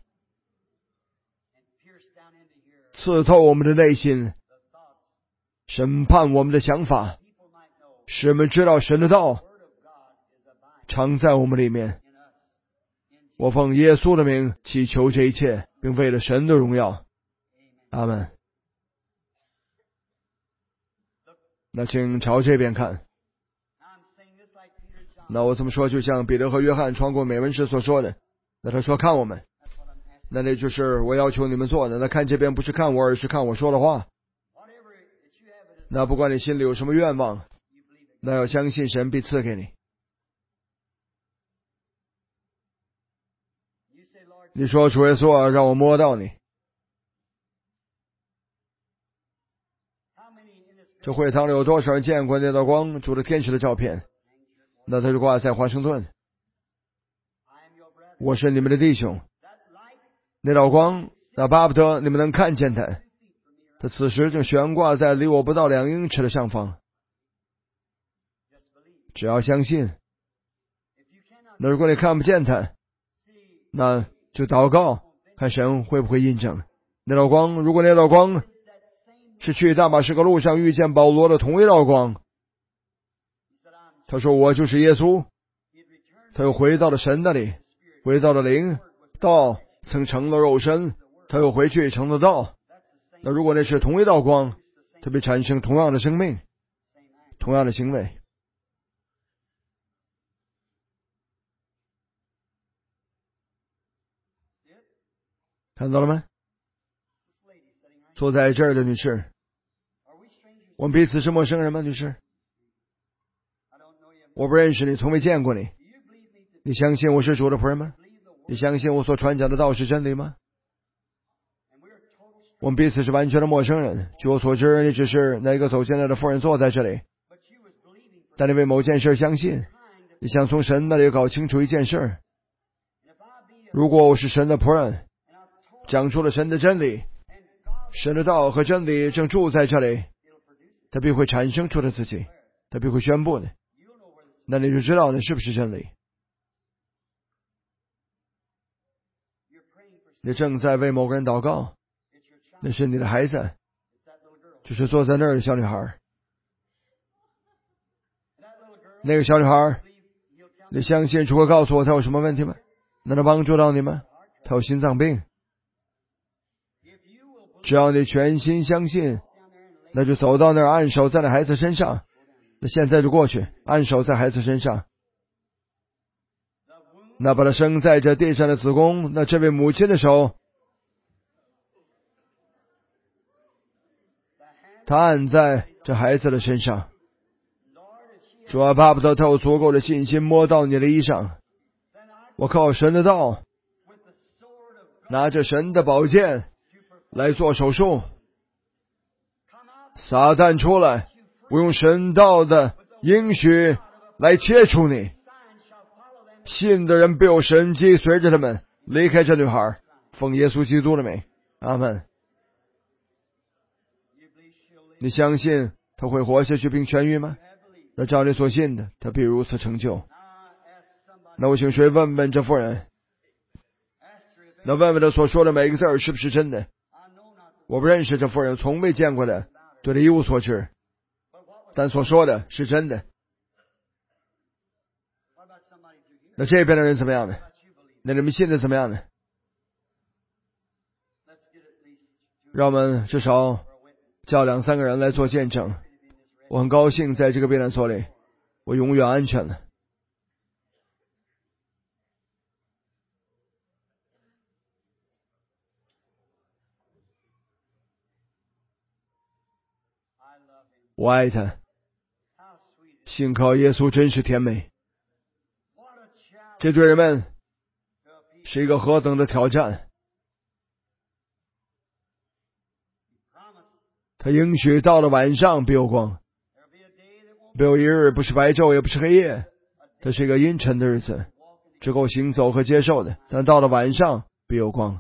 刺透我们的内心，审判我们的想法，使我们知道神的道常在我们里面。我奉耶稣的名祈求这一切，并为了神的荣耀。阿们。那请朝这边看。那我这么说，就像彼得和约翰穿过美门时所说的，那他说看我们，那就是我要求你们做的。那看这边不是看我，而是看我说的话。那不管你心里有什么愿望，那要相信神必赐给你。你说主耶稣啊，让我摸到你。这会堂里有多少人见过那道光，主的天使的照片？那他就挂在华盛顿。我是你们的弟兄。那道光，那巴不得你们能看见他。他此时正悬挂在离我不到2英尺的上方。只要相信。那如果你看不见他，那就祷告，看神会不会印证那道光。如果那道光是去大马士革路上遇见保罗的同一道光，他说我就是耶稣，他又回到了神那里，回到了灵道，曾成了肉身，他又回去成了道。那如果那是同一道光，他会产生同样的生命，同样的行为。看到了吗？坐在这儿的女士，我们彼此是陌生人吗？女士，我不认识你，从未见过你。你相信我是主的仆人吗？你相信我所传讲的道是真理吗？我们彼此是完全的陌生人。据我所知，你只是那个走进来的妇人坐在这里，但你为某件事相信，你想从神那里搞清楚一件事。如果我是神的仆人，讲出了神的真理，神的道和真理正住在这里，他必会产生出了自己，他必会宣布的。那你就知道那是不是真理。你正在为某个人祷告，那是你的孩子，就是坐在那儿的小女孩。那个小女孩，你相信主会告诉我她有什么问题吗？能帮助到你吗？她有心脏病。只要你全心相信，那就走到那儿，按手在那孩子身上。那现在就过去，按手在孩子身上。那把他生在这地上的子宫，那这位母亲的手，他按在这孩子的身上。主啊，巴不得他有足够的信心摸到你的衣裳， 我靠神的道，拿着神的宝剑来做手术。撒旦出来，我用神道的应许来切除你。信的人必有神迹随着他们离开这女孩。奉耶稣基督的名，阿们。你相信他会活下去并痊愈吗？那照你所信的，他必如此成就。那我请谁问问这妇人，那问问他所说的每一个字是不是真的？我不认识这妇人，从未见过的，对他一无所知，但所说的是真的。那这边的人怎么样呢？那你们信的怎么样呢？让我们至少叫2-3个人来做见证。我很高兴在这个避难所里，我永远安全了。我爱他，信靠耶稣真是甜美。这对人们是一个何等的挑战。他应许到了晚上必有光，必有一日不是白昼也不是黑夜，这是一个阴沉的日子，只够行走和接受的，但到了晚上必有光。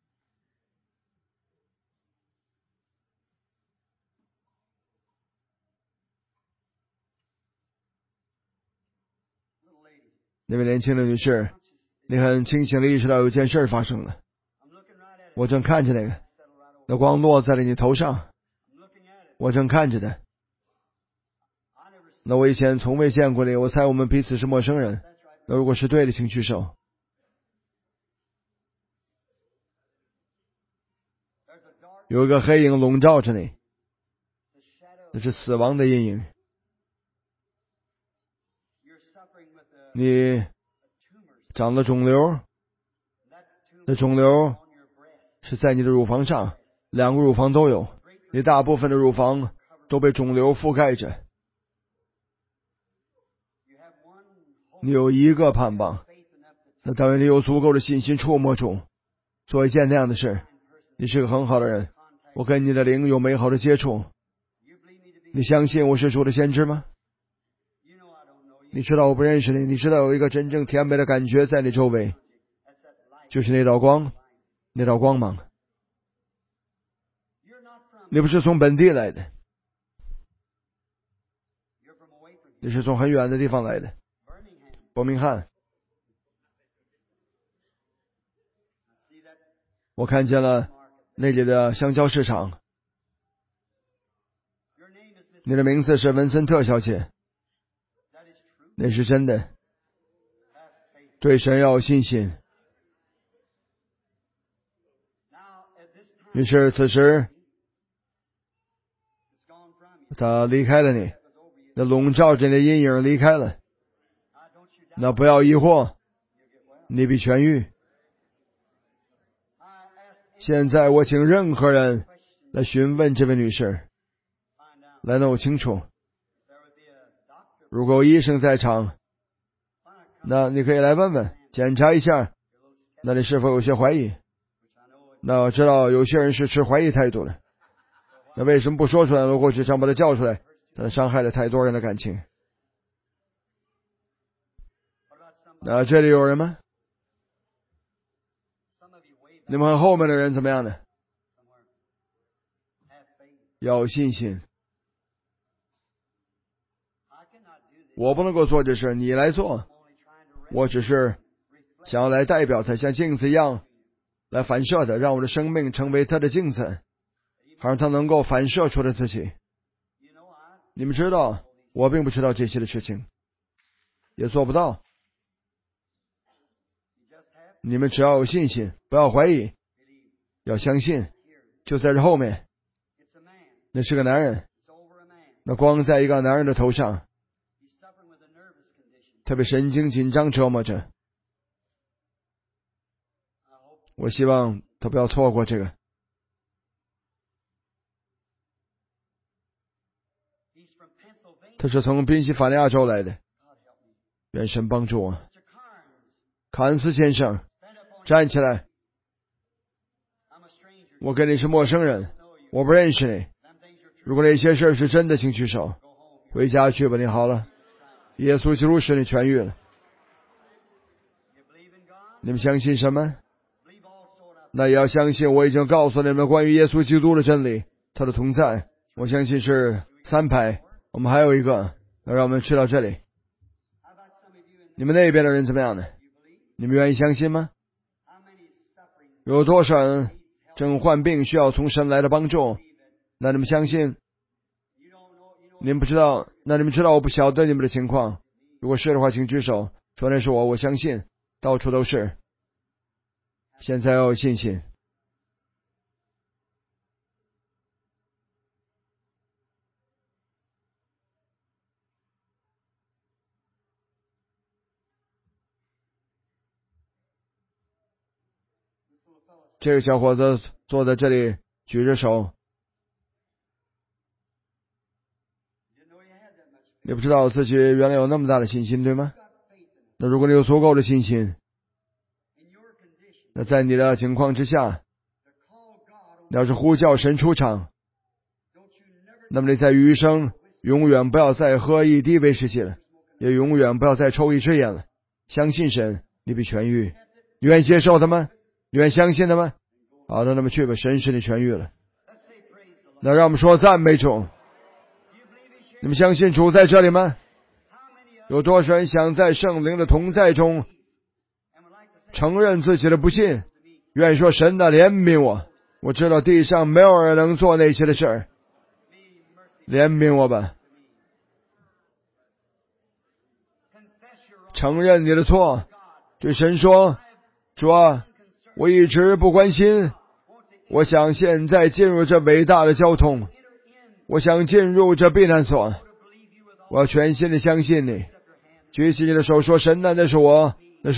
那位年轻的女士，你很清醒地意识到有件事发生了。我正看着那光落在了你头上，我正看着的。那我以前从未见过你，我猜我们彼此是陌生人。那如果是对的，请举手。有一个黑影笼罩着你，那是死亡的阴影。你长了肿瘤，那肿瘤是在你的乳房上，2个乳房都有，你大部分的乳房都被肿瘤覆盖着。你有一个盼望，那当然你有足够的信心触摸主，做一件那样的事。你是个很好的人，我跟你的灵有美好的接触。你相信我是主的先知吗？你知道我不认识你，你知道有一个真正甜美的感觉在你周围，就是那道光，那道光芒。你不是从本地来的，你是从很远的地方来的，伯明翰。我看见了那里的香蕉市场。你的名字是文森特小姐，那是真的。对神要有信心。于是此时他离开了你，那笼罩着你的阴影离开了。那不要疑惑，你必痊愈。现在我请任何人来询问这位女士，来弄清楚。如果有医生在场，那你可以来问问，检查一下，那你是否有些怀疑。那我知道有些人是持怀疑态度的，那为什么不说出来呢？或许想把他叫出来，但伤害了太多人的感情。那这里有人吗？你们后面的人怎么样呢？要有信心。我不能够做这事，你来做。我只是想要来代表他，像镜子一样来反射的，让我的生命成为他的镜子，好让他能够反射出来自己。你们知道，我并不知道这些的事情，也做不到。你们只要有信心，不要怀疑，要相信。就在这后面，那是个男人，那光在一个男人的头上，他被神经紧张折磨着。我希望他不要错过这个。他是从宾夕法尼亚州来的，愿神帮助我。 坎斯先生，站起来。我跟你是陌生人，我不认识你。如果那些事是真的，请举手。回家去吧，你好了。耶稣基督使你痊愈了。你们相信什么？那也要相信我已经告诉你们关于耶稣基督的真理，他的同在。我相信是3排，我们还有一个，让我们去到这里。你们那边的人怎么样呢？你们愿意相信吗？有多少人正患病需要从神来的帮助？那你们相信？你们不知道？那你们知道我不晓得你们的情况。如果是的话，请举手，说那是我相信，到处都是。现在要有信心。这个小伙子坐在这里举着手。你不知道自己原来有那么大的信心，对吗？那如果你有足够的信心，那在你的情况之下，你要是呼叫神出场，那么你在余生永远不要再喝一滴威士忌了，也永远不要再抽一支烟了。相信神，你必痊愈。你愿意接受他吗？你愿意相信他吗？好的，那么去吧，神使你痊愈了。那让我们说赞美主。你们相信主在这里吗？有多少人想在圣灵的同在中承认自己的不信，愿意说神的怜悯我？我知道地上没有人能做那些的事儿，怜悯我吧。承认你的错，对神说，主啊，我一直不关心，我想现在进入这伟大的交通，我想进入这避难所，我要全心的相信你。举起你的手说，神啊，那是我，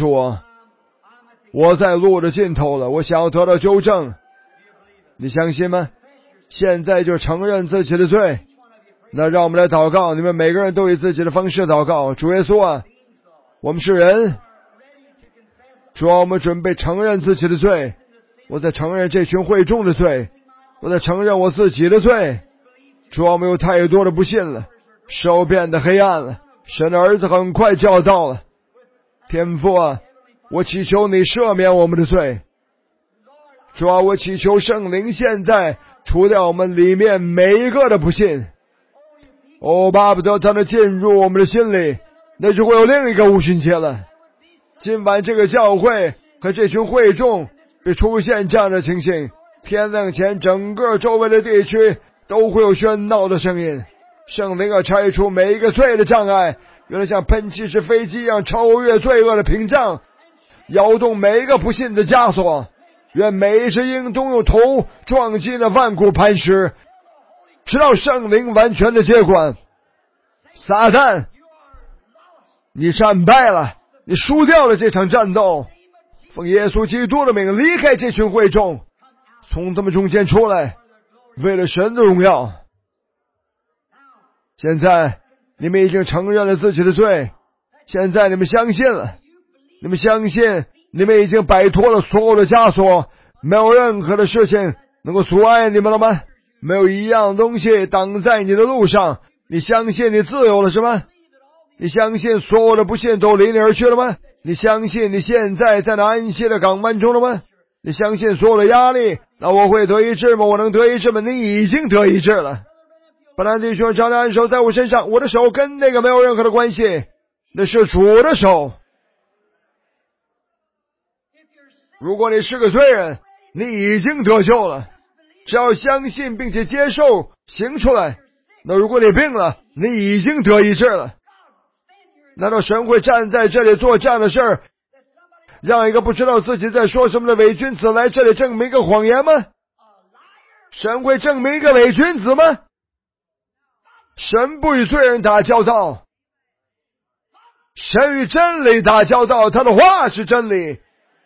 我在路的尽头了，我想要得到纠正。你相信吗？现在就承认自己的罪。那让我们来祷告，你们每个人都以自己的方式祷告。主耶稣啊，我们是人，主啊，我们准备承认自己的罪，我在承认这群会众的罪，我在承认我自己的罪。主啊，我们有太多的不信了，手变得黑暗了，神的儿子很快就要到了。天父啊，我祈求你赦免我们的罪。主啊，我祈求圣灵现在除掉我们里面每一个的不信。巴不得他能进入我们的心里，那就会有另一个五旬节了。今晚这个教会和这群会众会出现这样的情形，天亮前整个周围的地区都会有喧闹的声音。圣灵要拆除每一个罪的障碍，原来像喷气式飞机一样超越罪恶的屏障，摇动每一个不信的枷锁。愿每一只鹰都用头撞击那万古磐石，直到圣灵完全的接管。撒旦，你战败了，你输掉了这场战斗。奉耶稣基督的名，离开这群会众，从他们中间出来，为了神的荣耀。现在你们已经承认了自己的罪，现在你们相信了，你们相信你们已经摆脱了所有的枷锁，没有任何的事情能够阻碍你们了吗？没有一样东西挡在你的路上。你相信你自由了是吗？你相信所有的不信都离你而去了吗？你相信你现在在那安息的港湾中了吗？你相信所有的压力，那我会得医治吗？我能得医治吗？你已经得医治了。本来弟兄常常按手在我身上，我的手跟那个没有任何的关系，那是主的手。如果你是个罪人，你已经得救了，只要相信并且接受行出来。那如果你病了，你已经得医治了。难道神会站在这里做这样的事儿，让一个不知道自己在说什么的伪君子来这里证明一个谎言吗？神会证明一个伪君子吗？神不与罪人打交道，神与真理打交道，他的话是真理。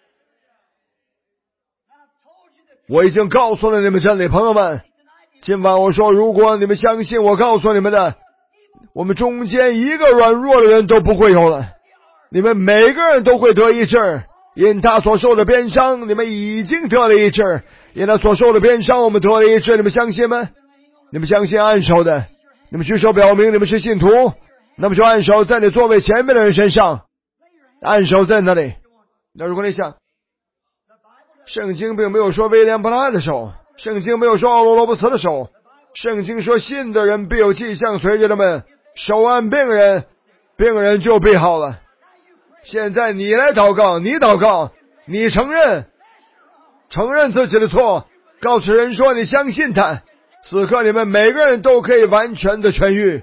我已经告诉了你们真理，朋友们。今晚我说，如果你们相信我告诉你们的，我们中间一个软弱的人都不会有了。 你们每个人都会得医治，因他所受的鞭伤，你们已经得了医治，因他所受的鞭伤，我们得了医治，你们相信吗？你们相信按手的，你们举手表明你们是信徒，那么就按手在你座位前面的人身上，按手在那里。那如果你想，圣经并没有说威廉布拉的手，圣经没有说奥罗罗布茨的手，圣经说信的人必有迹象随着他们手按病人，病人就必好了。现在你来祷告，你祷告，你承认自己的错，告诉人说你相信他，此刻你们每个人都可以完全的痊愈。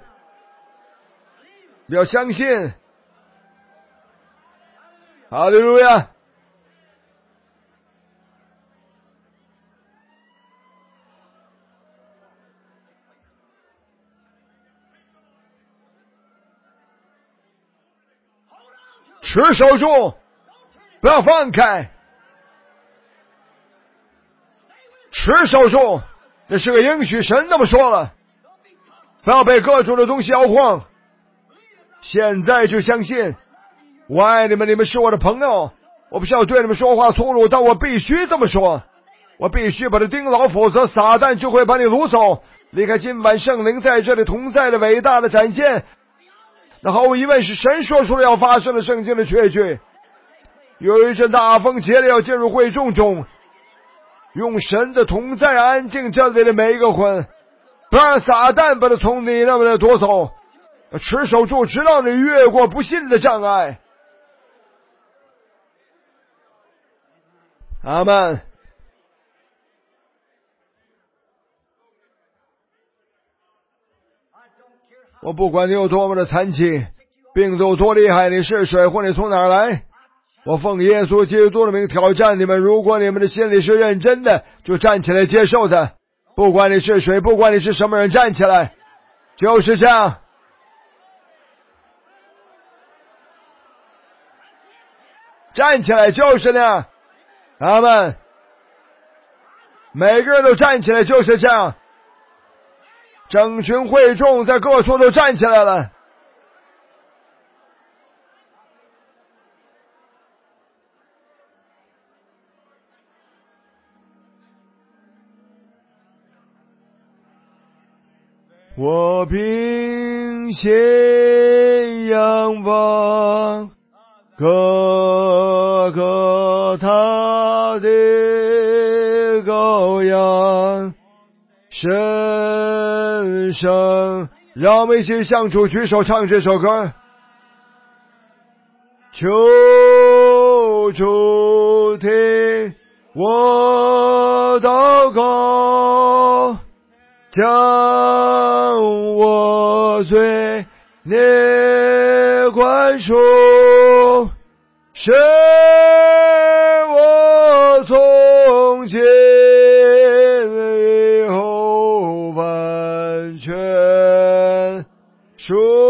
要相信，哈利路亚。持守住，不要放开，持守住，这是个应许，神那么说了，不要被各种的东西摇晃。现在就相信，我爱你们，你们是我的朋友，我不需要对你们说话粗鲁，但我必须这么说，我必须把它钉牢，否则撒旦就会把你掳走，离开今晚圣灵在这里同在的伟大的展现。那毫无疑问是神说出了要发生的圣经的确据。有一阵大风接着要进入会众中，用神的同在安静这里的每一个魂，不让撒旦把它从你那么的夺走，持守住直到你越过不信的障碍。阿们。我不管你有多么的残疾，病毒多厉害，你是谁或你从哪儿来，我奉耶稣基督的名挑战你们，如果你们的心里是认真的，就站起来接受的，不管你是谁，不管你是什么人，站起来，就是这样。站起来就是那样。阿们。每个人都站起来就是这样。整群会众在各处都站起来了。我凭信仰望各个他的羔羊，神圣，让我们一起向主举手唱这首歌。求主听我祷告，将我罪孽宽恕，使我从今以后完全属